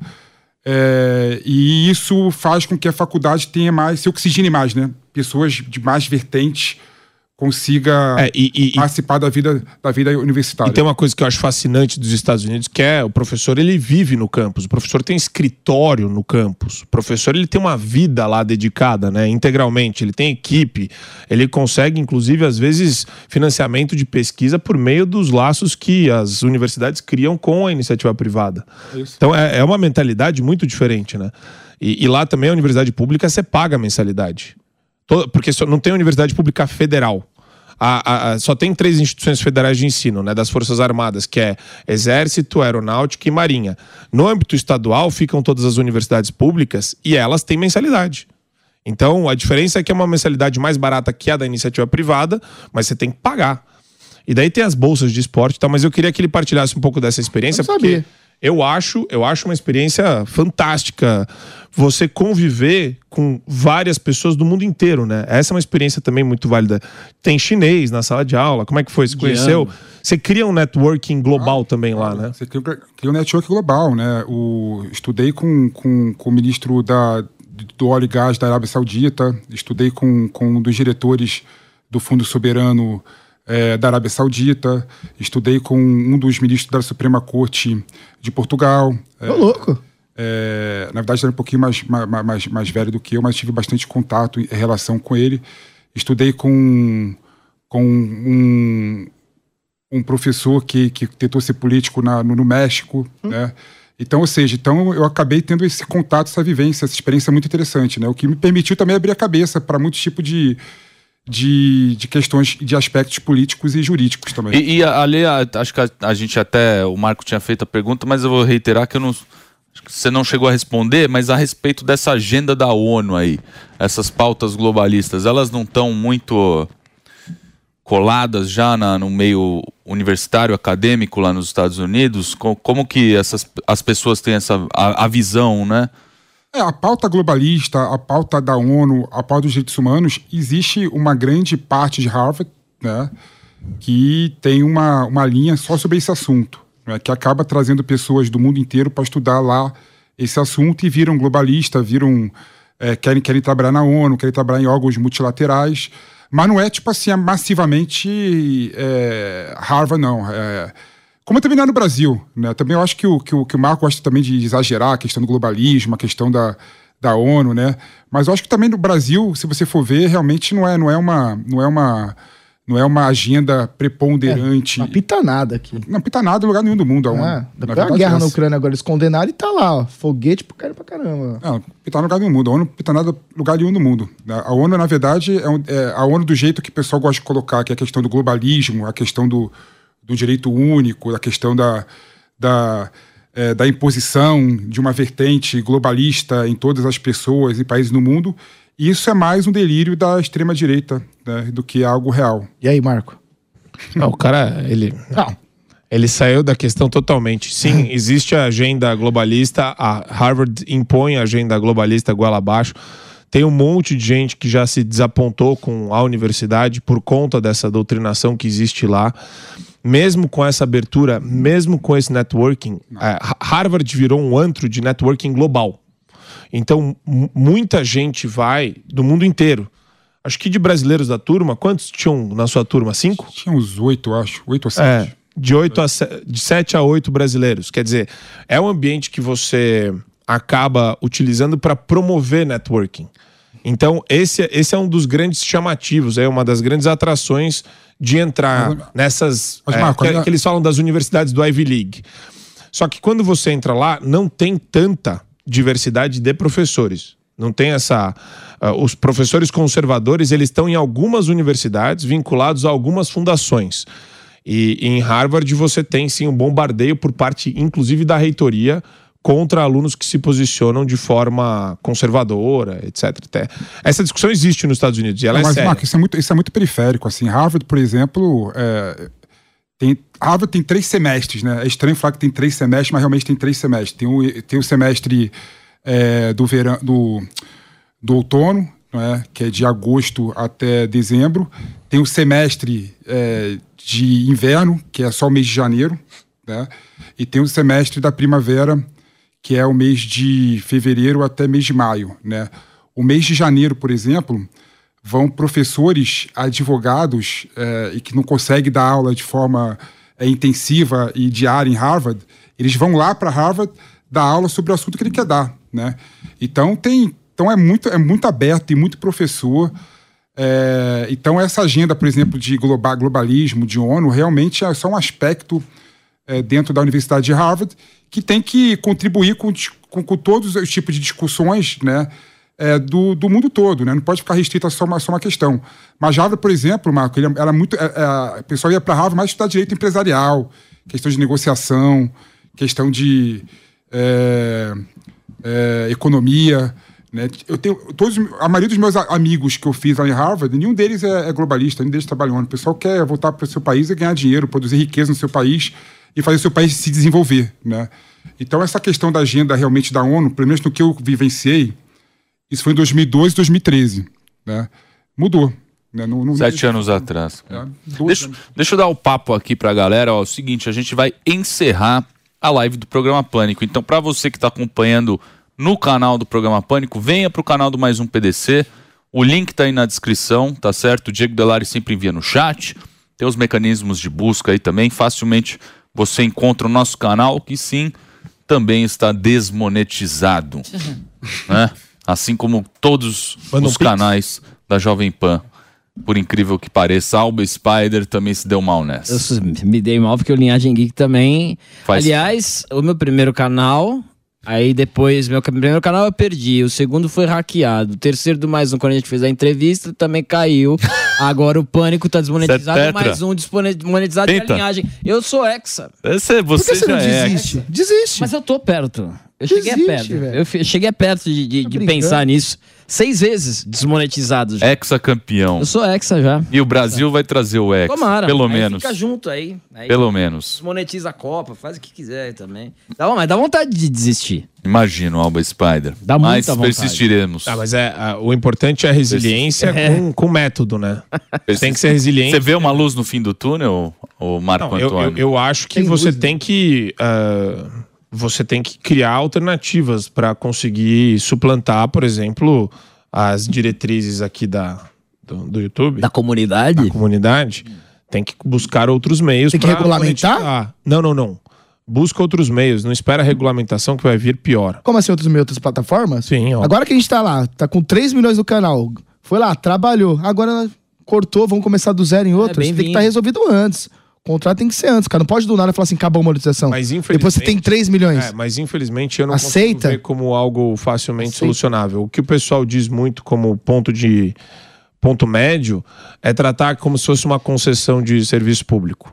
[SPEAKER 5] é, e isso faz com que a faculdade tenha mais, se oxigene mais, né? Pessoas de mais vertentes consiga
[SPEAKER 3] é, e, e,
[SPEAKER 5] participar da vida, da vida universitária.
[SPEAKER 3] E tem uma coisa que eu acho fascinante dos Estados Unidos, que é o professor, ele vive no campus, o professor tem escritório no campus, o professor ele tem uma vida lá dedicada, né, integralmente, ele tem equipe, ele consegue inclusive às vezes financiamento de pesquisa por meio dos laços que as universidades criam com a iniciativa privada. Isso. Então é, é uma mentalidade muito diferente, né? E, e lá também a universidade pública você paga a mensalidade. Porque só não tem universidade pública federal. A, a, a, só tem três instituições federais de ensino, né, das Forças Armadas, que é Exército, Aeronáutica e Marinha. No âmbito estadual ficam todas as universidades públicas e elas têm mensalidade. Então a diferença é que é uma mensalidade mais barata que a da iniciativa privada, mas você tem que pagar. E daí tem as bolsas de esporte e tal, mas eu queria que ele partilhasse um pouco dessa experiência, porque eu acho, eu acho uma experiência fantástica você conviver com várias pessoas do mundo inteiro, né? Essa é uma experiência também muito válida. Tem chinês na sala de aula, como é que foi? Você conheceu? Você cria um networking global ah, também lá, né? Você
[SPEAKER 5] cria, cria um networking global, né? O, estudei com, com, com o ministro da, do óleo e gás da Arábia Saudita, estudei com, com um dos diretores do Fundo Soberano É, da Arábia Saudita, estudei com um dos ministros da Suprema Corte de Portugal.
[SPEAKER 2] Ô, é, louco!
[SPEAKER 5] É, na verdade, era um pouquinho mais, mais, mais, mais velho do que eu, mas tive bastante contato em relação com ele. Estudei com, com um, um professor que, que tentou ser político na, no, no México, hum. né? Então, ou seja, então eu acabei tendo esse contato, essa vivência, essa experiência muito interessante, né? O que me permitiu também abrir a cabeça para muitos tipos de De, de questões, de aspectos políticos e jurídicos também.
[SPEAKER 1] E, e ali, acho que a, a gente até, o Marco tinha feito a pergunta, mas eu vou reiterar que eu não, acho que você não chegou a responder, mas a respeito dessa agenda da ONU aí, essas pautas globalistas, elas não estão muito coladas já na, no meio universitário, acadêmico lá nos Estados Unidos? Como, como que essas, as pessoas têm essa, a, a visão, né?
[SPEAKER 5] É, a pauta globalista, a pauta da ONU, a pauta dos direitos humanos, existe uma grande parte de Harvard, né, que tem uma, uma linha só sobre esse assunto, né, que acaba trazendo pessoas do mundo inteiro para estudar lá esse assunto e viram globalista, viram, é, querem, querem trabalhar na ONU, querem trabalhar em órgãos multilaterais, Mas não é, tipo assim, massivamente é, Harvard, não. É, como também não é no Brasil, né? Também eu acho que o, que, o, que o Marco gosta também de exagerar a questão do globalismo, a questão da, da ONU, né? Mas eu acho que também no Brasil, se você for ver, realmente não é, não é uma... Não é uma Não é uma agenda preponderante.
[SPEAKER 2] É, não apita nada aqui.
[SPEAKER 5] Não apita nada em lugar nenhum do mundo. A ONU.
[SPEAKER 2] Ah, depois da guerra na Ucrânia agora eles condenaram e tá lá, ó. Foguete pro cara pra caramba.
[SPEAKER 5] Não, apita em lugar nenhum do mundo. A ONU não apita nada em lugar nenhum do mundo. A ONU, na verdade, é, um, é a ONU do jeito que o pessoal gosta de colocar, que é a questão do globalismo, a questão do, do direito único, a questão da, da, é, da imposição de uma vertente globalista em todas as pessoas e países no mundo. Isso é mais um delírio da extrema-direita, né, do que algo real.
[SPEAKER 2] E aí, Marco?
[SPEAKER 3] Não, o cara, ele... Não. Ele saiu da questão totalmente. Sim, existe a agenda globalista, a Harvard impõe a agenda globalista goela abaixo. Tem um monte de gente que já se desapontou com a universidade por conta dessa doutrinação que existe lá. Mesmo com essa abertura, mesmo com esse networking, a Harvard virou um antro de networking global. Então, muita gente vai do mundo inteiro. Acho que de brasileiros da turma, quantos tinham na sua turma? Cinco?
[SPEAKER 5] Tinha uns oito, acho. Oito ou sete.
[SPEAKER 3] É, de, oito a sete, de sete a oito brasileiros. Quer dizer, é um ambiente que você acaba utilizando para promover networking. Então, esse, esse é um dos grandes chamativos, é uma das grandes atrações de entrar mas, nessas... Mas, é, Marco, que, ainda... que eles falam das universidades do Ivy League. Só que quando você entra lá, não tem tanta diversidade de professores. Não tem essa... Uh, os professores conservadores, eles estão em algumas universidades vinculados a algumas fundações. E, e em Harvard você tem, sim, um bombardeio por parte, inclusive, da reitoria contra alunos que se posicionam de forma conservadora, etcétera. Até. Essa discussão existe nos Estados Unidos e ela
[SPEAKER 5] Não,
[SPEAKER 3] é
[SPEAKER 5] mas,
[SPEAKER 3] séria.
[SPEAKER 5] Marco, isso é muito, isso é muito periférico. Assim. Harvard, por exemplo... É... Tem, Harvard tem três semestres, né? É estranho falar que tem três semestres, mas realmente tem três semestres. Tem o, tem o semestre é, do, verão, do, do outono, não é? Que é de agosto até dezembro. Tem o semestre é, de inverno, que é só o mês de janeiro, né? E tem o semestre da primavera, que é o mês de fevereiro até mês de maio, né? O mês de janeiro, por exemplo... vão professores, advogados é, e que não conseguem dar aula de forma é, intensiva e diária em Harvard, eles vão lá para Harvard dar aula sobre o assunto que ele quer dar, né? Então, tem, então é, muito, é muito aberto e muito professor. É, então essa agenda, por exemplo, de global, globalismo, de ONU, realmente é só um aspecto é, dentro da Universidade de Harvard que tem que contribuir com, com, com todos os tipos de discussões, né? É, do, do mundo todo, né? Não pode ficar restrito a só uma, só uma questão. Mas Harvard, por exemplo, Marco, ele era muito, é, é, a pessoa ia para Harvard mais estudar direito empresarial, questão de negociação, questão de é, é, economia, né? Eu tenho todos, a maioria dos meus amigos que eu fiz lá em Harvard, nenhum deles é, é globalista, nenhum deles trabalha. O pessoal quer voltar para o seu país e ganhar dinheiro, produzir riqueza no seu país e fazer o seu país se desenvolver, né? Então essa questão da agenda realmente da ONU, pelo menos no que eu vivenciei, isso foi em dois mil e doze, dois mil e treze, né? Mudou. Né? No, no...
[SPEAKER 1] Sete anos atrás.
[SPEAKER 5] É,
[SPEAKER 1] deixa,
[SPEAKER 5] anos.
[SPEAKER 1] deixa eu dar o papo aqui pra galera. Ó, é o seguinte, a gente vai encerrar a live do Programa Pânico. Então, pra você que tá acompanhando no canal do Programa Pânico, venha pro canal do Mais Um P D C. O link tá aí na descrição, tá certo? O Diego Delari sempre envia no chat. Tem os mecanismos de busca aí também. Facilmente você encontra o nosso canal, que sim, também está desmonetizado. Né? Assim como todos
[SPEAKER 3] Manda
[SPEAKER 1] os
[SPEAKER 3] um
[SPEAKER 1] canais da Jovem Pan. Por incrível que pareça, Alba Spider também se deu mal nessa.
[SPEAKER 4] Eu me dei mal porque o Linhagem Geek também...
[SPEAKER 1] Faz...
[SPEAKER 4] Aliás, o meu primeiro canal... Aí depois, meu primeiro canal eu perdi. O segundo foi hackeado. O terceiro do Mais Um, quando a gente fez a entrevista, também caiu. Agora o Pânico tá desmonetizado.
[SPEAKER 1] É
[SPEAKER 4] Mais Um desmonetizado de linhagem. Eu sou Hexa.
[SPEAKER 1] Esse, você
[SPEAKER 2] Por que você
[SPEAKER 1] já
[SPEAKER 2] não
[SPEAKER 1] é
[SPEAKER 2] desiste?
[SPEAKER 1] Hexa.
[SPEAKER 2] Desiste.
[SPEAKER 4] Mas eu tô perto. Eu
[SPEAKER 2] Desiste,
[SPEAKER 4] cheguei perto.
[SPEAKER 2] velho.
[SPEAKER 4] Eu fi- cheguei perto de, de,
[SPEAKER 2] Tá
[SPEAKER 4] de
[SPEAKER 2] brincando?
[SPEAKER 4] pensar nisso. Seis vezes desmonetizado já.
[SPEAKER 1] Hexa campeão.
[SPEAKER 4] Eu sou Hexa já.
[SPEAKER 1] E o Brasil vai trazer o Hexa.
[SPEAKER 4] Tomara.
[SPEAKER 1] Pelo
[SPEAKER 4] Aí
[SPEAKER 1] menos.
[SPEAKER 4] Fica junto aí. aí
[SPEAKER 1] Pelo menos.
[SPEAKER 4] Desmonetiza a Copa, faz o que quiser aí também. Dá, mas dá vontade de desistir.
[SPEAKER 1] Imagino, Alba Spider.
[SPEAKER 4] Dá
[SPEAKER 1] Mas
[SPEAKER 4] muita vontade.
[SPEAKER 1] persistiremos.
[SPEAKER 3] Ah, mas é, a- o importante é a resiliência
[SPEAKER 4] É.
[SPEAKER 3] com, com método, né? Tem que ser resiliente.
[SPEAKER 1] Você vê uma luz no fim do túnel, o Marco
[SPEAKER 3] Não, eu,
[SPEAKER 1] Antônio?
[SPEAKER 3] eu, eu acho que
[SPEAKER 2] Tem
[SPEAKER 3] você
[SPEAKER 2] luz, né?
[SPEAKER 3] tem que ah, você tem que criar alternativas para conseguir suplantar, por exemplo, as diretrizes aqui da, do, do YouTube,
[SPEAKER 4] Da comunidade?
[SPEAKER 3] da comunidade, tem que buscar outros meios.
[SPEAKER 2] Tem que
[SPEAKER 3] pra
[SPEAKER 2] regulamentar?
[SPEAKER 3] monetizar. Não, não, não. Busca outros meios. Não espera a regulamentação que vai vir pior.
[SPEAKER 2] Como assim, outros meios, outras plataformas?
[SPEAKER 3] Sim, ó.
[SPEAKER 2] Agora que a gente tá lá, tá com três milhões no canal, foi lá, trabalhou, agora cortou, vamos começar do zero em outros, tem que
[SPEAKER 4] bem-vindo.
[SPEAKER 2] estar resolvido antes. O contrato tem que ser antes, cara. Não pode do nada falar assim, acabou a monetização.
[SPEAKER 3] Mas,
[SPEAKER 2] Depois você tem três milhões.
[SPEAKER 3] É, mas infelizmente eu não
[SPEAKER 2] Aceita?
[SPEAKER 3] consigo ver como algo facilmente
[SPEAKER 2] Aceita.
[SPEAKER 3] solucionável. O que o pessoal diz muito como ponto de ponto médio é tratar como se fosse uma concessão de serviço público.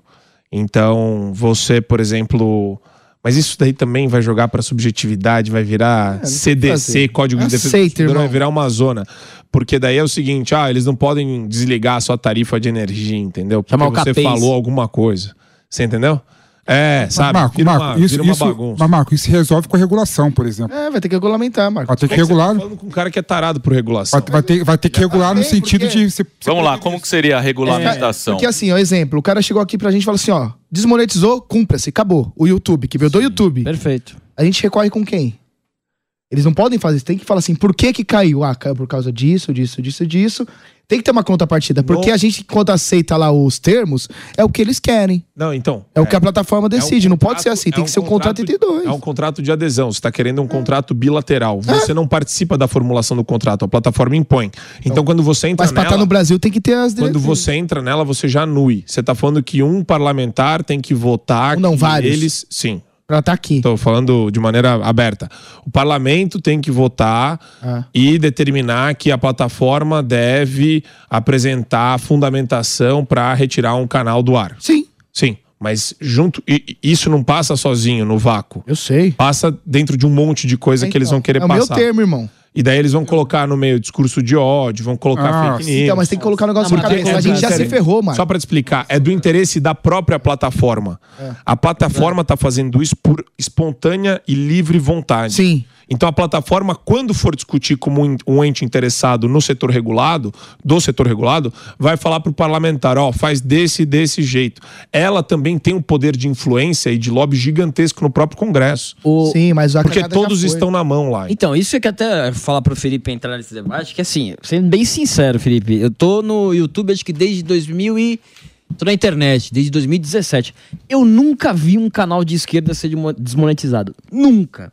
[SPEAKER 3] Então, você, por exemplo... Mas isso daí também vai jogar para subjetividade, vai virar
[SPEAKER 2] É,
[SPEAKER 3] C D C, Código de Defesa do
[SPEAKER 2] Aceita,
[SPEAKER 3] Consumidor,
[SPEAKER 2] irmão.
[SPEAKER 3] vai virar uma zona. Porque daí é o seguinte, ah, eles não podem desligar a sua tarifa de energia, entendeu? Porque
[SPEAKER 4] Chamar o
[SPEAKER 3] você
[SPEAKER 4] Capês.
[SPEAKER 3] falou alguma coisa. Você entendeu? É, sabe?
[SPEAKER 5] Marco,
[SPEAKER 3] vira uma,
[SPEAKER 5] Marco, isso,
[SPEAKER 3] vira uma
[SPEAKER 5] isso,
[SPEAKER 3] bagunça.
[SPEAKER 5] mas Marco, isso se resolve com a regulação, por exemplo.
[SPEAKER 2] É, vai ter que regulamentar, Marcos.
[SPEAKER 5] Vai ter que
[SPEAKER 3] Como que
[SPEAKER 5] regular.
[SPEAKER 3] Você tá falando com um cara que é tarado por regulação.
[SPEAKER 5] Vai, vai ter, vai ter que regular no
[SPEAKER 2] tem,
[SPEAKER 5] sentido
[SPEAKER 2] porque-
[SPEAKER 5] de. Se, se-
[SPEAKER 1] Vamos lá, como que seria a regulamentação?
[SPEAKER 2] Porque assim, ó, exemplo, o cara chegou aqui pra gente e falou assim, ó, desmonetizou, cumpra-se, acabou. O YouTube, que veio do YouTube.
[SPEAKER 4] Perfeito.
[SPEAKER 2] A gente recorre com quem? Eles não podem fazer isso, tem que falar assim, por que que caiu? Ah, caiu por causa disso, disso, disso, disso. Tem que ter uma contrapartida, porque
[SPEAKER 3] Não.
[SPEAKER 2] a gente, quando aceita lá os termos, é o que eles querem.
[SPEAKER 3] Não, então.
[SPEAKER 2] É, o que a plataforma decide,
[SPEAKER 3] é um
[SPEAKER 2] não pode ser
[SPEAKER 3] contrato-
[SPEAKER 2] assim, tem
[SPEAKER 3] é
[SPEAKER 2] que ser um contrato entre dois.
[SPEAKER 3] É um contrato de adesão. Você está querendo um contrato bilateral. Você não participa da formulação do contrato, a plataforma impõe. Então, quando você entra
[SPEAKER 2] Mas pra estar
[SPEAKER 3] nela,
[SPEAKER 2] no Brasil tem que ter as
[SPEAKER 3] quando
[SPEAKER 2] diretrizes.
[SPEAKER 3] você entra nela, você já anui. Você está falando que um parlamentar tem que votar.
[SPEAKER 2] Ou não,
[SPEAKER 3] que
[SPEAKER 2] vários.
[SPEAKER 3] Eles, sim.
[SPEAKER 2] Pra estar aqui.
[SPEAKER 3] Estou falando de maneira aberta. O parlamento tem que votar
[SPEAKER 2] Ah.
[SPEAKER 3] e determinar que a plataforma deve apresentar a fundamentação para retirar um canal do ar.
[SPEAKER 2] Sim,
[SPEAKER 3] Sim, mas junto. e- e Isso não passa sozinho no vácuo.
[SPEAKER 2] eu sei.
[SPEAKER 3] Passa dentro de um monte de coisa que eles vão querer
[SPEAKER 2] é o
[SPEAKER 3] passar.
[SPEAKER 2] meu termo, irmão.
[SPEAKER 3] E daí eles vão colocar no meio discurso de ódio, vão colocar
[SPEAKER 5] Ah,
[SPEAKER 3] fake news.
[SPEAKER 2] Então, mas tem que colocar um negócio
[SPEAKER 4] Não,
[SPEAKER 2] na
[SPEAKER 4] mas
[SPEAKER 2] cabeça.
[SPEAKER 4] tem-
[SPEAKER 2] A gente já
[SPEAKER 3] Pera
[SPEAKER 2] se
[SPEAKER 3] aí.
[SPEAKER 2] ferrou, mano.
[SPEAKER 3] Só pra te explicar, é do interesse da própria plataforma. A plataforma tá fazendo isso por espontânea e livre vontade.
[SPEAKER 2] Sim.
[SPEAKER 3] Então a plataforma, quando for discutir como um- um ente interessado no setor regulado, do setor regulado, vai falar pro parlamentar, ó, faz desse e desse jeito. Ela também tem um poder de influência e de lobby gigantesco no próprio Congresso.
[SPEAKER 4] O...
[SPEAKER 2] Sim, mas a
[SPEAKER 3] Porque
[SPEAKER 2] cagada já
[SPEAKER 3] todos
[SPEAKER 2] foi.
[SPEAKER 3] estão na mão lá.
[SPEAKER 4] Então, isso é que até falar pro Felipe entrar nesse debate, que assim, sendo bem sincero, Felipe, eu tô no YouTube acho que desde dois mil e... Tô na internet, desde dois mil e dezessete. Eu nunca vi um canal de esquerda ser demo- desmonetizado. Nunca.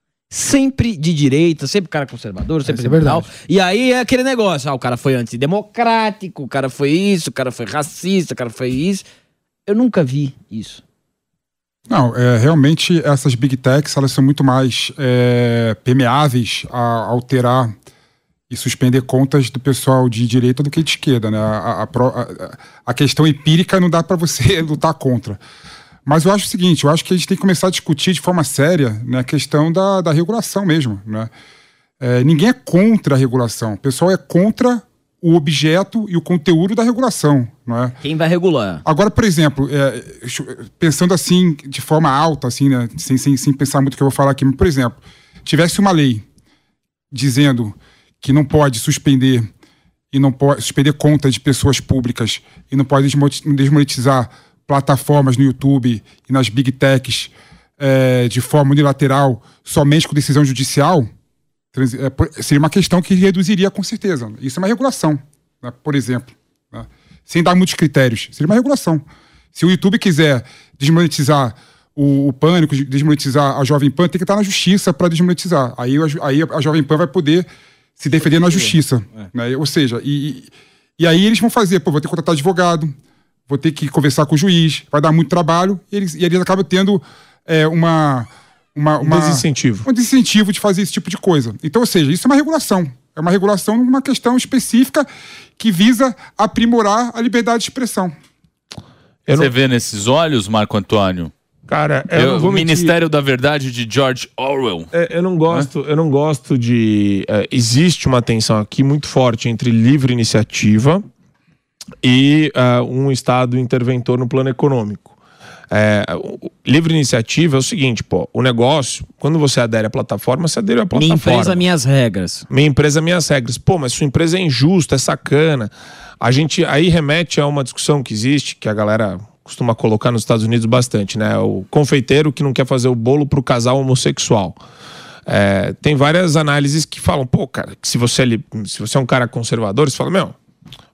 [SPEAKER 4] Sempre de direita, sempre cara conservador, sempre
[SPEAKER 2] Isso é verdade.
[SPEAKER 4] liberal. E aí é aquele negócio, ah, o cara foi antidemocrático, o cara foi isso, o cara foi racista, o cara foi isso. Eu nunca vi isso.
[SPEAKER 5] Não, é, realmente essas big techs elas são muito mais é, permeáveis a alterar e suspender contas do pessoal de direita do que de esquerda, né? A, a, pro- a- a questão empírica não dá para você lutar contra. Mas eu acho o seguinte, eu acho que a gente tem que começar a discutir de forma séria, né, a questão da, da regulação mesmo, né? É, ninguém é contra a regulação, o pessoal é contra o objeto e o conteúdo da regulação, não é?
[SPEAKER 4] Quem vai regular?
[SPEAKER 5] Agora, por exemplo, é, pensando assim, de forma alta, assim, né, sem, sem, sem pensar muito o que eu vou falar aqui, mas, por exemplo, tivesse uma lei dizendo que não pode suspender e não pode suspender contas de pessoas públicas e não pode desmo- desmonetizar plataformas no YouTube e nas big techs é, de forma unilateral, somente com decisão judicial, trans- é, por- seria uma questão que reduziria com certeza. Isso é uma regulação, né, por exemplo, né? Sem dar muitos critérios. Seria uma regulação. Se o YouTube quiser desmonetizar o, o Pânico, desmonetizar a Jovem Pan, tem que estar na justiça para desmonetizar. Aí, a, ju- aí a Jovem Pan vai poder se defender na justiça. Né? Ou seja, e, e, e aí eles vão fazer, pô, vou ter que contratar advogado, vou ter que conversar com o juiz, vai dar muito trabalho, e eles, e eles acabam tendo é, uma... uma, uma
[SPEAKER 3] Um desincentivo.
[SPEAKER 5] Um desincentivo de fazer esse tipo de coisa. Então, ou seja, isso é uma regulação. É uma regulação numa questão específica que visa aprimorar a liberdade de expressão.
[SPEAKER 3] Eu
[SPEAKER 1] Você
[SPEAKER 3] não-
[SPEAKER 1] vê nesses olhos, Marco Antônio?
[SPEAKER 3] Cara, eu,
[SPEAKER 1] Eu-
[SPEAKER 3] não vou
[SPEAKER 1] o
[SPEAKER 3] mentir.
[SPEAKER 1] Ministério da Verdade de George Orwell.
[SPEAKER 3] É, eu não gosto, eu não gosto de. é, existe uma tensão aqui muito forte entre livre iniciativa e é, um Estado interventor no plano econômico. É, o- o livre iniciativa é o seguinte, pô, o negócio, quando você adere à plataforma, você adere à plataforma.
[SPEAKER 4] Minha empresa, minhas regras.
[SPEAKER 3] Minha empresa, minhas regras. Pô, mas sua empresa é injusta, é sacana. A gente aí remete a uma discussão que existe, que a galera costuma colocar nos Estados Unidos bastante, né? O confeiteiro que não quer fazer o bolo pro casal homossexual. É, tem várias análises que falam, pô, cara, que se você, é li- se você é um cara conservador, você fala, meu,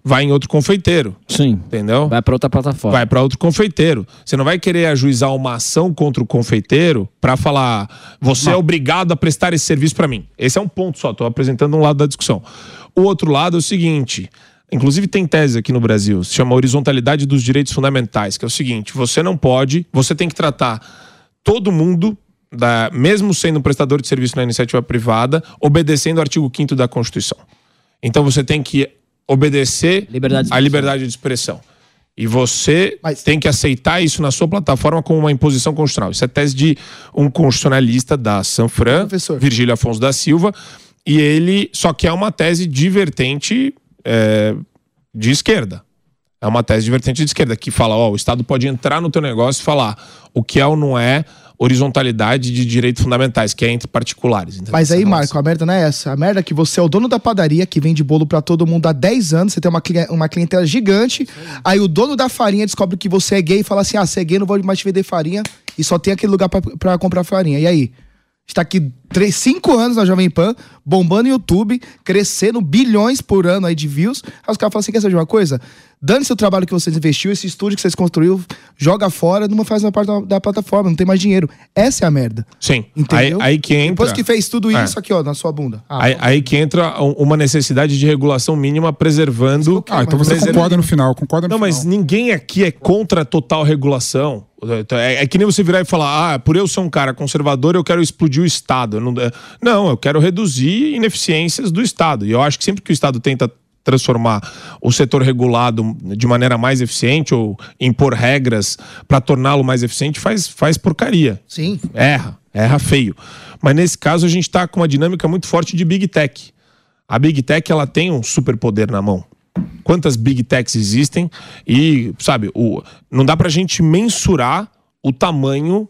[SPEAKER 3] vai em outro confeiteiro.
[SPEAKER 4] Sim.
[SPEAKER 3] Entendeu?
[SPEAKER 4] Vai pra outra plataforma.
[SPEAKER 3] Vai para outro confeiteiro. Você não vai querer ajuizar uma ação contra o confeiteiro para falar, você não. é obrigado a prestar esse serviço para mim. Esse é um ponto só, tô apresentando um lado da discussão. O outro lado é o seguinte, inclusive tem tese aqui no Brasil, se chama horizontalidade dos direitos fundamentais, que é o seguinte, você não pode, você tem que tratar todo mundo, da, mesmo sendo um prestador de serviço na iniciativa privada, obedecendo o artigo quinto da Constituição. Então você tem que obedecer
[SPEAKER 4] liberdade
[SPEAKER 3] à liberdade de expressão. E você
[SPEAKER 2] Mas...
[SPEAKER 3] tem que aceitar isso na sua plataforma como uma imposição constitucional. Isso é tese de um constitucionalista da Sanfran,
[SPEAKER 2] Professor.
[SPEAKER 3] Virgílio Afonso da Silva, e ele só que é uma tese de vertente é, de esquerda. É uma tese de vertente de esquerda, que fala, ó, o Estado pode entrar no teu negócio e falar o que é ou não é horizontalidade de direitos fundamentais, que é entre particulares.
[SPEAKER 2] Mas aí, Marco, a merda não é essa. A merda é que você é o dono da padaria que vende bolo pra todo mundo há dez anos, você tem uma, cli- uma clientela gigante, aí o dono da farinha descobre que você é gay e fala assim, ah, você é gay, não vou mais te vender farinha, e só tem aquele lugar pra, pra comprar farinha. E aí? Está aqui três, cinco anos na Jovem Pan, bombando no YouTube, crescendo bilhões por ano aí de views. Aí os caras falam assim, quer saber de uma coisa? Dane-se o trabalho que vocês investiu, esse estúdio que vocês construíram, joga fora, não faz uma parte da, da plataforma, não tem mais dinheiro. Essa é a merda.
[SPEAKER 3] Sim.
[SPEAKER 2] Entendeu?
[SPEAKER 3] Aí, aí que entra...
[SPEAKER 2] Depois que fez tudo
[SPEAKER 3] É.
[SPEAKER 2] isso aqui, ó, na sua bunda. Ah,
[SPEAKER 3] Aí, aí que entra uma necessidade de regulação mínima preservando...
[SPEAKER 5] Ah, então você
[SPEAKER 3] preservando-
[SPEAKER 5] concorda no final, concorda no
[SPEAKER 3] Não,
[SPEAKER 5] final.
[SPEAKER 3] mas ninguém aqui é contra a total regulação. É, é que nem você virar e falar, ah, por eu ser um cara conservador, eu quero explodir o Estado. Eu não, não, eu quero reduzir ineficiências do Estado. E eu acho que sempre que o Estado tenta transformar o setor regulado de maneira mais eficiente ou impor regras para torná-lo mais eficiente, faz, faz porcaria.
[SPEAKER 2] sim.
[SPEAKER 3] Erra, erra feio. Mas nesse caso a gente está com uma dinâmica muito forte de Big Tech. A Big Tech ela tem um superpoder na mão. Quantas Big Techs existem e, sabe, o, não dá pra gente mensurar o tamanho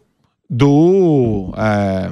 [SPEAKER 3] do é,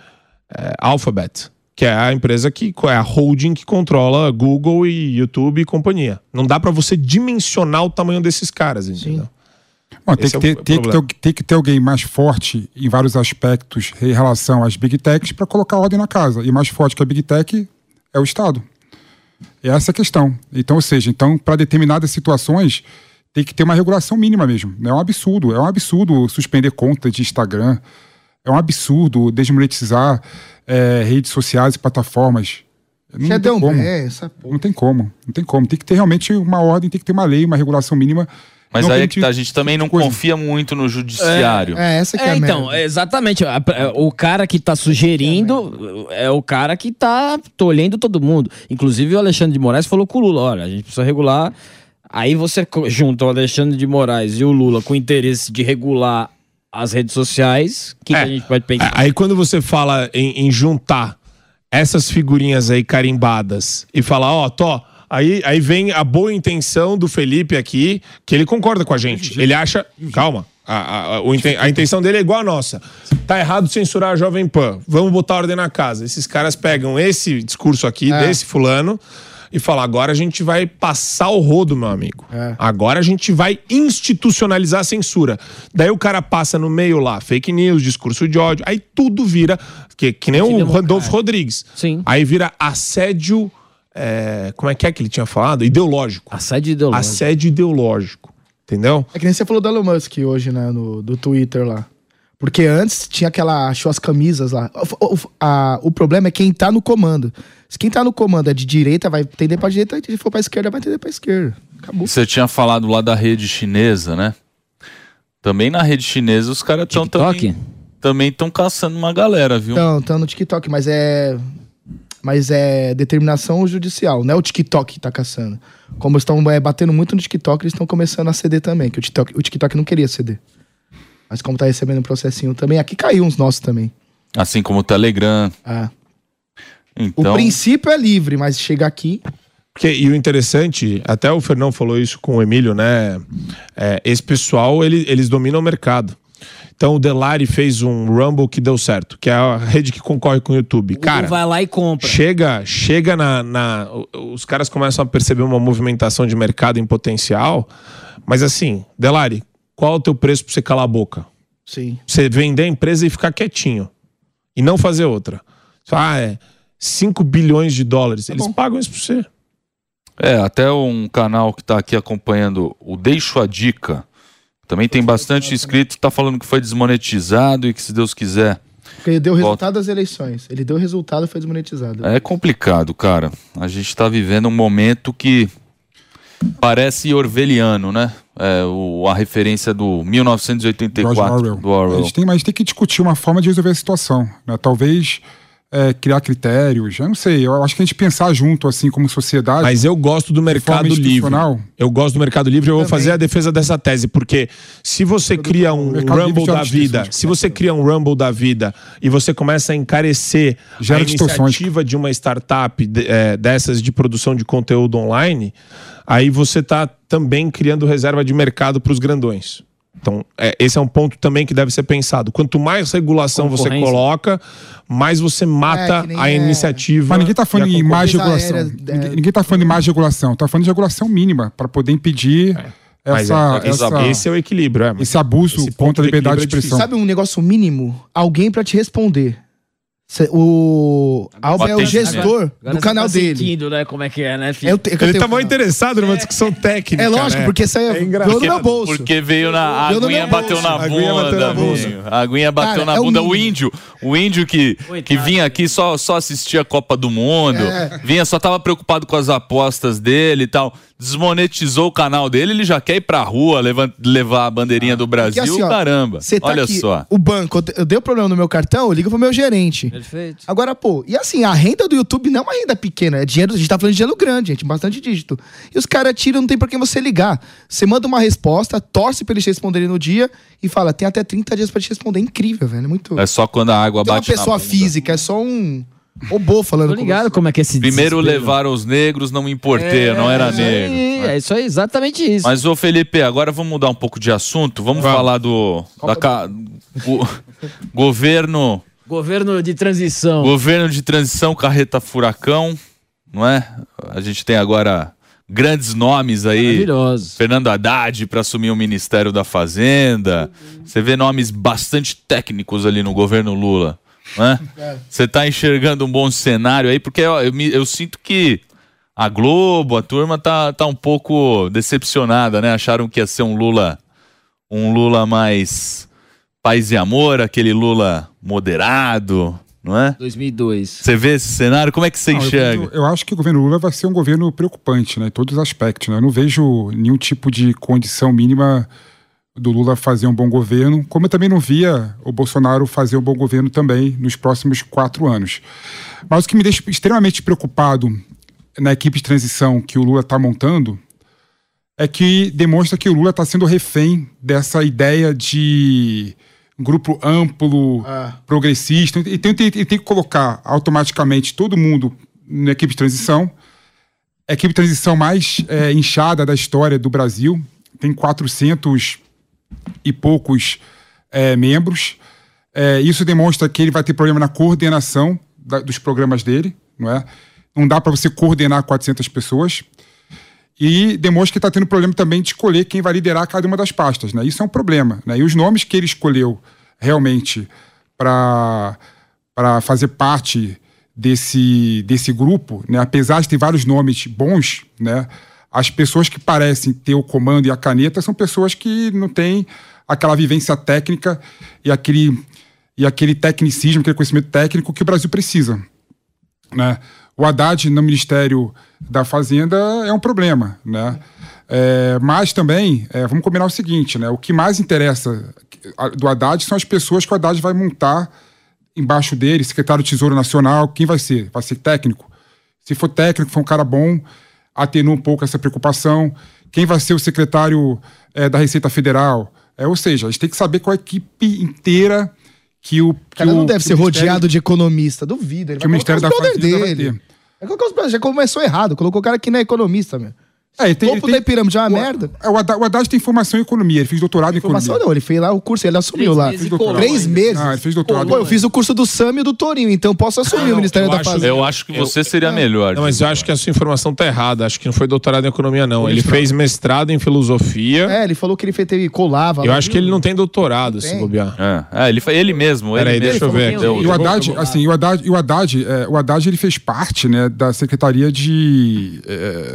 [SPEAKER 3] é, Alphabet, que é a empresa que é a holding que controla Google e YouTube e companhia. Não dá pra você dimensionar o tamanho desses caras, entendeu?
[SPEAKER 5] Bom, tem,
[SPEAKER 3] Esse
[SPEAKER 5] que
[SPEAKER 3] é o
[SPEAKER 5] ter, tem, que
[SPEAKER 3] problema.
[SPEAKER 5] ter, tem que ter alguém mais forte em vários aspectos em relação às Big Techs para colocar ordem na casa. E mais forte que a Big Tech é o Estado. Essa é a questão. Então, ou seja, então, para determinadas situações, tem que ter uma regulação mínima mesmo. É um absurdo. É um absurdo suspender conta de Instagram. É um absurdo desmonetizar é, redes sociais e plataformas. Não
[SPEAKER 2] Já
[SPEAKER 5] tem
[SPEAKER 2] deu um
[SPEAKER 5] como.
[SPEAKER 2] é, essa porra.
[SPEAKER 5] Não tem como. Não tem como. Tem que ter realmente uma ordem, tem que ter uma lei, uma regulação mínima.
[SPEAKER 1] Mas
[SPEAKER 5] Não
[SPEAKER 1] aí é
[SPEAKER 5] permite
[SPEAKER 1] que tá, a gente também não
[SPEAKER 5] coisa.
[SPEAKER 1] confia muito no judiciário.
[SPEAKER 2] É, essa que é,
[SPEAKER 4] É,
[SPEAKER 2] a
[SPEAKER 4] então,
[SPEAKER 2] merda.
[SPEAKER 4] exatamente. A- a- O cara que tá sugerindo é o cara que tá tolhendo todo mundo. Inclusive o Alexandre de Moraes falou com o Lula, olha, a gente precisa regular. Aí você co- junta o Alexandre de Moraes e o Lula com o interesse de regular as redes sociais, o que, que
[SPEAKER 3] É.
[SPEAKER 4] a gente pode pensar?
[SPEAKER 3] Aí quando você fala em, em juntar essas figurinhas aí carimbadas e falar, ó, tô, aí, aí vem a boa intenção do Felipe aqui, que ele concorda com a gente. Ele acha, calma, a, a, a, o inten- a intenção dele é igual a nossa. Tá errado censurar a Jovem Pan, vamos botar ordem na casa. Esses caras pegam esse discurso aqui,
[SPEAKER 2] É.
[SPEAKER 3] desse fulano, e falam, agora a gente vai passar o rodo, meu amigo.
[SPEAKER 2] É.
[SPEAKER 3] Agora a gente vai institucionalizar a censura. Daí o cara passa no meio lá, fake news, discurso de ódio, aí tudo vira, que, que nem o
[SPEAKER 4] Antidemocrático.
[SPEAKER 3] Randolfo Rodrigues.
[SPEAKER 4] Sim.
[SPEAKER 3] Aí vira assédio, é, como é que é que ele tinha falado? Ideológico.
[SPEAKER 4] Assédio ideológico.
[SPEAKER 3] Assédio ideológico. Entendeu?
[SPEAKER 2] É que nem você falou do Elon Musk hoje, né, no, do Twitter lá. Porque antes tinha aquela, achou as camisas lá. O, o, a- o problema é quem tá no comando. Se quem tá no comando é de direita, vai tender pra direita, e se for pra esquerda, vai tender pra esquerda. Acabou.
[SPEAKER 1] Você tinha falado lá da rede chinesa, né? Também na rede chinesa os caras estão
[SPEAKER 4] TikTok?
[SPEAKER 1] também também estão caçando uma galera, viu?
[SPEAKER 2] Então, tá no TikTok, mas é. Mas é determinação judicial, não é o TikTok que tá caçando. Como estão é, batendo muito no TikTok, eles estão começando a ceder também, que o TikTok, o TikTok não queria ceder. Mas como tá recebendo um processinho também, aqui caiu uns nossos também.
[SPEAKER 1] Assim como o Telegram.
[SPEAKER 2] Ah.
[SPEAKER 1] Então,
[SPEAKER 2] O princípio é livre, mas chega aqui.
[SPEAKER 3] Porque, e o interessante, até o Fernão falou isso com o Emílio, né? É, esse pessoal, ele, eles dominam o mercado. Então o Delari fez um Rumble que deu certo, que é a rede que concorre com o YouTube.
[SPEAKER 4] O
[SPEAKER 3] Cara,
[SPEAKER 4] Google vai lá e compra.
[SPEAKER 3] chega, chega na, na... Os caras começam a perceber uma movimentação de mercado em potencial, mas assim, Delari, qual é o teu preço pra você calar a boca?
[SPEAKER 2] Sim.
[SPEAKER 3] Você vender a empresa e ficar quietinho. E não fazer outra. Você fala, ah, é cinco bilhões de dólares. Eles
[SPEAKER 2] bom.
[SPEAKER 3] pagam isso pra você.
[SPEAKER 1] É, até um canal que está aqui acompanhando, o Deixo a Dica, também tem bastante inscrito, está falando que foi desmonetizado e que, se Deus quiser...
[SPEAKER 2] Porque ele deu o resultado
[SPEAKER 1] volta.
[SPEAKER 2] das eleições. Ele deu o resultado e foi desmonetizado.
[SPEAKER 1] É complicado, cara. A gente está vivendo um momento que parece orwelliano, né? É, o, a referência do mil novecentos e oitenta e quatro, do Orwell.
[SPEAKER 5] A gente tem, mas a gente tem que discutir uma forma de resolver a situação, né? Talvez... É, criar critérios, eu não sei, eu acho que a gente pensar junto, assim, como sociedade...
[SPEAKER 3] Mas eu gosto do mercado livre. Eu gosto do mercado livre, eu vou Também. fazer a defesa dessa tese, porque se você eu cria um Rumble da vida, se você cria um Rumble da vida e você começa a encarecer Gera a iniciativa de uma startup é, dessas de produção de conteúdo online, aí você está também criando reserva de mercado para os grandões. Então, é, esse é um ponto também que deve ser pensado. Quanto mais regulação você coloca, mais você mata é, a é... iniciativa.
[SPEAKER 5] Mas ninguém está falando em mais regulação. Aérea, é... Ninguém está falando em mais regulação. Está falando de regulação mínima para poder impedir é. essa,
[SPEAKER 3] é,
[SPEAKER 5] essa,
[SPEAKER 3] esse é o equilíbrio. É,
[SPEAKER 5] esse abuso esse contra a liberdade de expressão.
[SPEAKER 2] Sabe um negócio mínimo? Alguém para te responder. Cê, o Alba é o gestor agora, agora do canal tá dele.
[SPEAKER 4] Sentindo, né? Como é que é, né, filho?
[SPEAKER 2] Eu te, eu
[SPEAKER 3] Ele
[SPEAKER 2] tenho...
[SPEAKER 3] tá mal interessado numa discussão técnica.
[SPEAKER 2] É lógico, né? Porque isso aí é, é no meu bolso.
[SPEAKER 1] Porque veio na... A aguinha bateu na bunda. A aguinha bateu na bunda. O índio, o índio que, que vinha aqui só, só assistia a Copa do Mundo, é. vinha, só tava preocupado com as apostas dele e tal. Desmonetizou o canal dele, ele já quer ir pra rua levar, levar a bandeirinha ah, do Brasil, assim, ó, caramba. Tá olha aqui, só.
[SPEAKER 2] O banco, eu dei problema no meu cartão, eu ligo pro meu gerente.
[SPEAKER 4] Perfeito.
[SPEAKER 2] Agora, pô, e assim, a renda do YouTube não é uma renda pequena, é dinheiro, a gente tá falando de dinheiro grande, gente, bastante dígito. E os caras tiram, não tem por que você ligar. Você manda uma resposta, torce pra eles te responderem no dia e fala, tem até trinta dias pra te responder. É incrível, velho, é muito...
[SPEAKER 1] É só quando a água
[SPEAKER 2] não
[SPEAKER 1] bate na
[SPEAKER 2] é uma pessoa física, é só um... robô falando.
[SPEAKER 4] Tô ligado como é que é esse
[SPEAKER 1] Primeiro
[SPEAKER 4] desespero.
[SPEAKER 1] Levaram os negros, não me importei, é, não era
[SPEAKER 4] é
[SPEAKER 1] negro.
[SPEAKER 4] Aí, é isso aí, exatamente isso.
[SPEAKER 1] Mas, ô Felipe, agora vamos mudar um pouco de assunto. Vamos, vamos. falar do... Da, ca... o, governo...
[SPEAKER 4] Governo de transição.
[SPEAKER 1] Governo de transição, carreta furacão, não é? A gente tem agora grandes nomes aí.
[SPEAKER 4] Maravilhosos.
[SPEAKER 1] Fernando Haddad para assumir o Ministério da Fazenda. Você vê nomes bastante técnicos ali no governo Lula. Você é. tá enxergando um bom cenário aí? Porque eu, eu, eu sinto que a Globo, a turma tá, tá um pouco decepcionada, né? Acharam que ia ser um Lula, um Lula mais paz e amor, aquele Lula moderado, não é?
[SPEAKER 4] dois mil e dois.
[SPEAKER 1] Você vê esse cenário? Como é que você não, enxerga?
[SPEAKER 5] Eu, eu acho que o governo Lula vai ser um governo preocupante, né? Em todos os aspectos, né? Eu não vejo nenhum tipo de condição mínima do Lula fazer um bom governo, como eu também não via o Bolsonaro fazer um bom governo também nos próximos quatro anos. Mas o que me deixa extremamente preocupado na equipe de transição que o Lula está montando é que demonstra que o Lula está sendo refém dessa ideia de um grupo amplo, ah. progressista, e tem, tem, tem que colocar automaticamente todo mundo na equipe de transição. A equipe de transição mais é, inchada da história do Brasil, tem quatrocentos e poucos é, membros. É, isso demonstra que ele vai ter problema na coordenação da, dos programas dele, não é? Não dá para você coordenar quatrocentas pessoas. E demonstra que está tendo problema também de escolher quem vai liderar cada uma das pastas, né? Isso é um problema, né? E os nomes que ele escolheu realmente para para fazer parte desse, desse grupo, né? Apesar de ter vários nomes bons, né? As pessoas que parecem ter o comando e a caneta são pessoas que não têm aquela vivência técnica e aquele, e aquele tecnicismo, aquele conhecimento técnico que o Brasil precisa, né? O Haddad no Ministério da Fazenda é um problema, né? É, mas também, é, vamos combinar o seguinte, né? O que mais interessa do Haddad são as pessoas que o Haddad vai montar embaixo dele, secretário do Tesouro Nacional. Quem vai ser? Vai ser técnico? Se for técnico, for um cara bom, atenua um pouco essa preocupação. Quem vai ser o secretário é, da Receita Federal? É, ou seja, a gente tem que saber qual a equipe inteira que o... Que
[SPEAKER 2] cara,
[SPEAKER 5] o,
[SPEAKER 2] não deve ser rodeado de economista, duvido. Ele
[SPEAKER 5] que o Ministério da Fazenda
[SPEAKER 2] dele.
[SPEAKER 5] vai ter.
[SPEAKER 2] É que já começou errado, colocou o cara que não é economista, meu.
[SPEAKER 5] É, tem,
[SPEAKER 2] o topo
[SPEAKER 5] tem,
[SPEAKER 2] da pirâmide é uma
[SPEAKER 5] o,
[SPEAKER 2] merda.
[SPEAKER 5] O Haddad, o Haddad tem formação em economia, ele fez doutorado em
[SPEAKER 2] formação
[SPEAKER 5] economia.
[SPEAKER 2] Não, ele fez lá o curso, ele assumiu
[SPEAKER 4] Três
[SPEAKER 2] lá.
[SPEAKER 4] Meses
[SPEAKER 2] Três meses.
[SPEAKER 5] Ah, ele fez doutorado.
[SPEAKER 2] Pô, eu fiz o curso do Sam e do Torinho, então posso assumir
[SPEAKER 3] não,
[SPEAKER 2] o Ministério da
[SPEAKER 3] acho,
[SPEAKER 2] Fazenda.
[SPEAKER 1] Eu acho que você seria
[SPEAKER 3] eu,
[SPEAKER 1] melhor.
[SPEAKER 3] Não, mas eu acho que a sua informação tá errada. Acho que não foi doutorado em economia, não. Ele fez mestrado em filosofia.
[SPEAKER 2] É, ele falou que ele fez, teve, colava.
[SPEAKER 3] Eu
[SPEAKER 2] lá,
[SPEAKER 3] acho
[SPEAKER 2] viu?
[SPEAKER 3] que ele não tem doutorado, se bobear.
[SPEAKER 1] É, é ele, ele mesmo. Ele
[SPEAKER 3] Peraí,
[SPEAKER 1] mesmo.
[SPEAKER 3] deixa eu ver.
[SPEAKER 1] Deu,
[SPEAKER 5] E o Haddad, assim, o Haddad, o Haddad, é, o Haddad ele fez parte, né, da Secretaria de... É,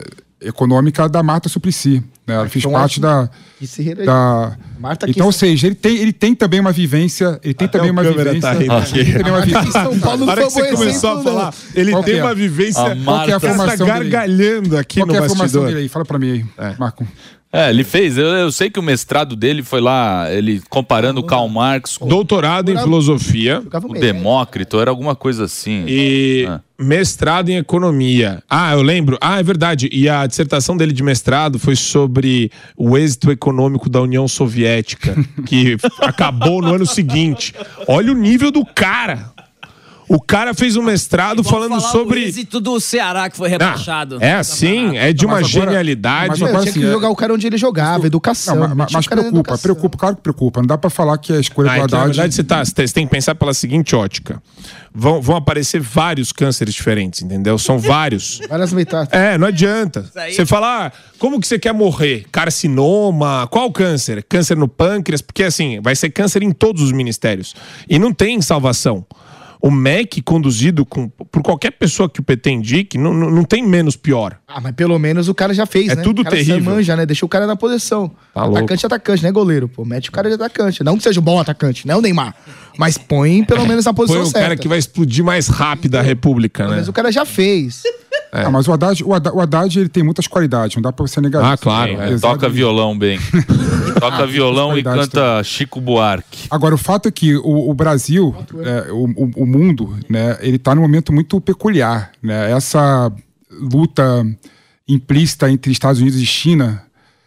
[SPEAKER 5] econômica da Marta Suplicy. Né? Ela fez
[SPEAKER 2] então,
[SPEAKER 5] parte da... da...
[SPEAKER 2] Marta
[SPEAKER 5] então, ou seja, ele tem, ele tem também uma vivência... Ele tem
[SPEAKER 3] Até
[SPEAKER 5] também
[SPEAKER 3] o
[SPEAKER 5] uma
[SPEAKER 3] câmera
[SPEAKER 5] vivência...
[SPEAKER 3] tá rindo aqui.
[SPEAKER 5] Ele tem também uma vivência...
[SPEAKER 2] São Paulo
[SPEAKER 3] Na hora
[SPEAKER 2] não
[SPEAKER 3] que você
[SPEAKER 2] foi
[SPEAKER 3] começou a falar, ele
[SPEAKER 5] Qual
[SPEAKER 3] tem
[SPEAKER 5] que é?
[SPEAKER 3] uma vivência...
[SPEAKER 1] A
[SPEAKER 5] Qual que é a
[SPEAKER 1] Marta-
[SPEAKER 5] formação
[SPEAKER 3] tá
[SPEAKER 5] dele?
[SPEAKER 3] gargalhando aqui
[SPEAKER 5] Qual
[SPEAKER 3] no
[SPEAKER 5] que é a formação
[SPEAKER 3] bastidor.
[SPEAKER 5] dele aí? Fala pra mim aí,
[SPEAKER 3] É.
[SPEAKER 5] Marco.
[SPEAKER 1] É, ele fez. Eu, eu sei que o mestrado dele foi lá, ele comparando o Karl Marx com
[SPEAKER 3] Doutorado em filosofia
[SPEAKER 1] o Demócrito, era alguma coisa assim.
[SPEAKER 3] e
[SPEAKER 1] Ah.
[SPEAKER 3] mestrado em economia. Ah, eu lembro. Ah, é verdade. E a dissertação dele de mestrado foi sobre o êxito econômico da União Soviética, que acabou no ano seguinte. Olha o nível do cara. O cara fez um mestrado falando sobre...
[SPEAKER 4] o êxito do Ceará que foi rebaixado.
[SPEAKER 3] Ah, é assim, é de
[SPEAKER 5] Não,
[SPEAKER 3] uma
[SPEAKER 5] mas agora-
[SPEAKER 3] genialidade.
[SPEAKER 5] mas
[SPEAKER 2] Meu,
[SPEAKER 5] agora
[SPEAKER 2] tinha que
[SPEAKER 5] assim, é-
[SPEAKER 2] jogar o cara onde ele jogava, educação.
[SPEAKER 5] Não, mas,
[SPEAKER 2] metia
[SPEAKER 5] mas
[SPEAKER 2] o cara na
[SPEAKER 5] preocupa,
[SPEAKER 2] educação.
[SPEAKER 5] preocupa, claro que preocupa. Não dá pra falar que a escolha
[SPEAKER 3] Ah,
[SPEAKER 5] do
[SPEAKER 3] então, na
[SPEAKER 5] Haddad...
[SPEAKER 3] verdade, você, tá, você tem que pensar pela seguinte ótica. Vão, vão aparecer vários cânceres diferentes, entendeu? São vários.
[SPEAKER 2] Várias metáforas.
[SPEAKER 3] É, não adianta. Você fala, ah, como que você quer morrer? Carcinoma? Qual câncer? Câncer no pâncreas? Porque assim, vai ser câncer em todos os ministérios. E não tem salvação. O M E C, conduzido com, por qualquer pessoa que o P T indique, não, não, não tem menos pior.
[SPEAKER 2] Ah, mas pelo menos o cara já fez,
[SPEAKER 3] É
[SPEAKER 2] né?
[SPEAKER 3] tudo
[SPEAKER 2] o cara
[SPEAKER 3] terrível.
[SPEAKER 2] se manja, né? Deixa o cara na posição.
[SPEAKER 3] Tá louco.
[SPEAKER 2] Atacante é atacante, não é goleiro, pô. Mete o cara de atacante. Não que seja um bom atacante, não é o Neymar. Mas põe pelo menos na
[SPEAKER 3] Foi
[SPEAKER 2] posição
[SPEAKER 3] o
[SPEAKER 2] certa.
[SPEAKER 3] cara que vai explodir mais rápido a República, né?
[SPEAKER 2] Mas o cara já fez.
[SPEAKER 5] Ah, mas o Haddad, o Haddad, o Haddad, ele tem muitas qualidades, não dá pra você negar
[SPEAKER 3] Ah,
[SPEAKER 5] isso.
[SPEAKER 3] claro.
[SPEAKER 1] É,
[SPEAKER 3] É,
[SPEAKER 1] toca
[SPEAKER 5] exatamente.
[SPEAKER 1] violão bem. Toca violão e
[SPEAKER 5] qualidades
[SPEAKER 1] canta Chico Buarque.
[SPEAKER 5] Agora, o fato é que o, o Brasil, é, o, o, o mundo, né, ele está num momento muito peculiar. Né? Essa luta implícita entre Estados Unidos e China,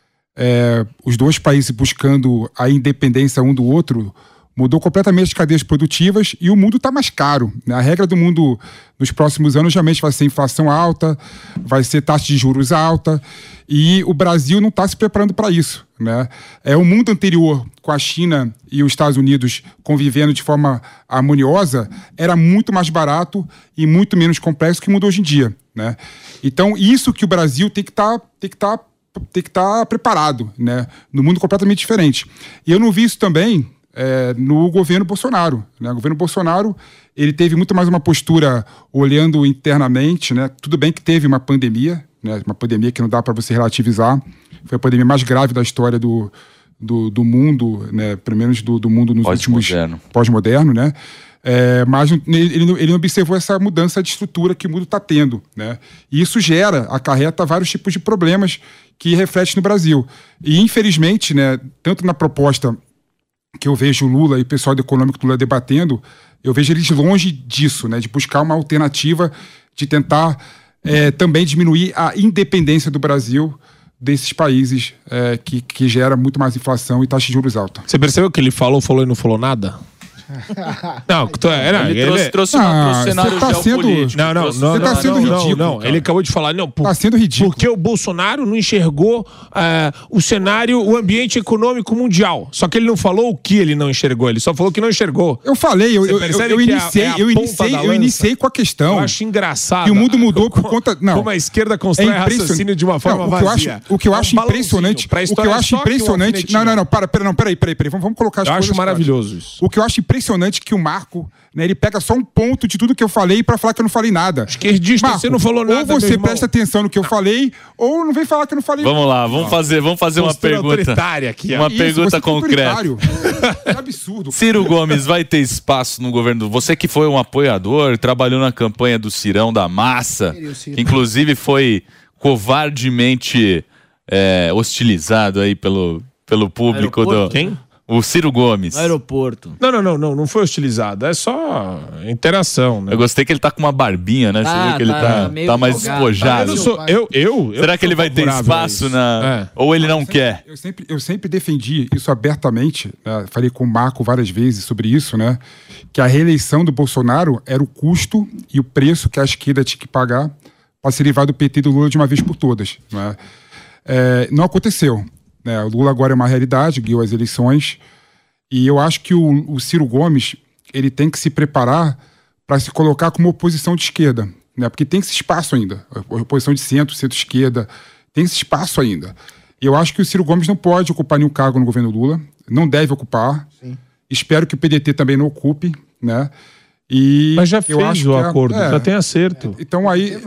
[SPEAKER 5] é, os dois países buscando a independência um do outro, mudou completamente as cadeias produtivas e o mundo está mais caro. Né? A regra do mundo nos próximos anos realmente vai ser inflação alta, vai ser taxa de juros alta, e o Brasil não está se preparando para isso. Né? É o mundo anterior, com a China e os Estados Unidos convivendo de forma harmoniosa, era muito mais barato e muito menos complexo que o mundo hoje em dia. Né? Então, isso que o Brasil tem que estar tem que estar tem que estar preparado, né? No mundo completamente diferente. E eu não vi isso também É, no governo Bolsonaro. Né? O governo Bolsonaro, ele teve muito mais uma postura olhando internamente, né? Tudo bem que teve uma pandemia, né? Uma pandemia que não dá para você relativizar, foi a pandemia mais grave da história do, do, do mundo, né? Pelo menos do, do mundo nos últimos...
[SPEAKER 1] Pós-moderno.
[SPEAKER 5] Pós-moderno, né? É, mas ele, ele não observou essa mudança de estrutura que o mundo está tendo. Né? E isso gera, acarreta vários tipos de problemas que refletem no Brasil. E, infelizmente, né, tanto na proposta que eu vejo o Lula e o pessoal do econômico do Lula debatendo, eu vejo eles longe disso, né, de buscar uma alternativa, de tentar é, também diminuir a independência do Brasil desses países é, que, que gera muito mais inflação e taxa de juros alta.
[SPEAKER 3] Você percebeu que ele falou, falou e não falou nada? Não, tô- era,
[SPEAKER 1] Ele,
[SPEAKER 3] ele,
[SPEAKER 1] trouxe, trouxe, uma,
[SPEAKER 5] Ah,
[SPEAKER 1] trouxe um cenário
[SPEAKER 5] você tá sendo-
[SPEAKER 1] geopolítico.
[SPEAKER 3] Não, não,
[SPEAKER 1] trouxe
[SPEAKER 3] não,
[SPEAKER 1] um
[SPEAKER 5] Você tá
[SPEAKER 3] não,
[SPEAKER 1] cenário-
[SPEAKER 5] sendo
[SPEAKER 3] não,
[SPEAKER 5] ridículo,
[SPEAKER 3] não,
[SPEAKER 5] cara.
[SPEAKER 3] ele acabou de falar, não, por-
[SPEAKER 5] Tá sendo ridículo.
[SPEAKER 3] porque o Bolsonaro não enxergou eh, o cenário, o ambiente econômico mundial. Só que ele não falou o que ele não enxergou, ele só falou que não enxergou.
[SPEAKER 5] Eu falei, eu,
[SPEAKER 3] Você
[SPEAKER 5] eu, eu,
[SPEAKER 3] percebe
[SPEAKER 5] eu
[SPEAKER 3] que é a-
[SPEAKER 5] iniciei,
[SPEAKER 3] é a
[SPEAKER 5] eu
[SPEAKER 3] ponta
[SPEAKER 5] iniciei,
[SPEAKER 3] da
[SPEAKER 5] eu
[SPEAKER 3] lança?
[SPEAKER 5] iniciei com a questão.
[SPEAKER 3] Eu acho engraçado.
[SPEAKER 5] Que o mundo mudou por
[SPEAKER 3] como-
[SPEAKER 5] conta- não.
[SPEAKER 3] Como a esquerda constrói
[SPEAKER 5] É impression-
[SPEAKER 3] raciocínio de uma forma
[SPEAKER 5] Não, o que eu acho,
[SPEAKER 3] vazia.
[SPEAKER 5] o que eu
[SPEAKER 3] É um
[SPEAKER 5] acho
[SPEAKER 3] balãozinho.
[SPEAKER 5] impressionante,
[SPEAKER 3] Pra
[SPEAKER 5] o que
[SPEAKER 3] história
[SPEAKER 5] eu
[SPEAKER 3] é
[SPEAKER 5] acho
[SPEAKER 3] só que o
[SPEAKER 5] impressionante,
[SPEAKER 3] alfinetinho.
[SPEAKER 5] não, não, não, para, pera, não, peraí, peraí, peraí, vamos, vamos colocar as
[SPEAKER 3] Eu
[SPEAKER 5] coisas
[SPEAKER 3] acho
[SPEAKER 5] claras.
[SPEAKER 3] maravilhoso isso.
[SPEAKER 5] O que eu acho impressionante é que o Marco, né, ele pega só um ponto de tudo que eu falei pra falar que eu não falei nada.
[SPEAKER 3] Esquerdista,
[SPEAKER 5] Marco,
[SPEAKER 3] você não falou nada,
[SPEAKER 5] ou
[SPEAKER 3] meu
[SPEAKER 5] você
[SPEAKER 3] irmão.
[SPEAKER 5] presta atenção no que eu falei, ou não vem falar que eu não falei.
[SPEAKER 1] Vamos lá, vamos fazer, vamos fazer uma
[SPEAKER 3] Postura
[SPEAKER 1] pergunta.
[SPEAKER 3] autoritária aqui, ó.
[SPEAKER 1] Uma
[SPEAKER 5] Isso,
[SPEAKER 1] pergunta
[SPEAKER 5] você é
[SPEAKER 1] concreta.
[SPEAKER 5] autoritário. Que absurdo.
[SPEAKER 1] Ciro Gomes vai ter espaço no governo? Você que foi um apoiador, trabalhou na campanha do Cirão da Massa, que inclusive foi covardemente é, hostilizado aí pelo, pelo público
[SPEAKER 4] Aeroporto?
[SPEAKER 1] do...
[SPEAKER 3] Quem?
[SPEAKER 1] O Ciro Gomes.
[SPEAKER 4] No aeroporto.
[SPEAKER 3] Não, não, não, não, não foi hostilizado. É só interação, né?
[SPEAKER 1] Eu gostei que ele tá com uma barbinha, né? Você
[SPEAKER 4] Tá,
[SPEAKER 1] viu que ele
[SPEAKER 4] tá
[SPEAKER 1] tá,
[SPEAKER 4] meio
[SPEAKER 1] tá mais
[SPEAKER 4] folgado.
[SPEAKER 3] Ah, eu
[SPEAKER 1] despojado.
[SPEAKER 3] não sou. Eu, eu, eu
[SPEAKER 1] Será que
[SPEAKER 3] sou
[SPEAKER 1] ele vai ter
[SPEAKER 3] favorável a
[SPEAKER 1] espaço
[SPEAKER 3] isso.
[SPEAKER 1] na...
[SPEAKER 3] É.
[SPEAKER 1] Ou ele não quer?
[SPEAKER 5] Eu sempre, eu sempre defendi isso abertamente, né? Falei com o Marco várias vezes sobre isso, né? Que a reeleição do Bolsonaro era o custo e o preço que a esquerda tinha que pagar para se livrar do P T e do Lula de uma vez por todas. Né? É, não aconteceu. Né? O Lula agora é uma realidade, guiou as eleições, e eu acho que o, o Ciro Gomes ele tem que se preparar para se colocar como oposição de esquerda, né? Porque tem esse espaço ainda. A oposição de centro, centro-esquerda, tem esse espaço ainda. Eu acho que o Ciro Gomes não pode ocupar nenhum cargo no governo Lula, não deve ocupar. Sim. Espero que o P D T também não ocupe, né? E
[SPEAKER 3] Mas já
[SPEAKER 5] eu
[SPEAKER 3] fez
[SPEAKER 5] acho
[SPEAKER 3] o
[SPEAKER 5] que é-
[SPEAKER 3] acordo,
[SPEAKER 5] é,
[SPEAKER 3] já tem acerto.
[SPEAKER 5] Então aí,
[SPEAKER 2] Vai.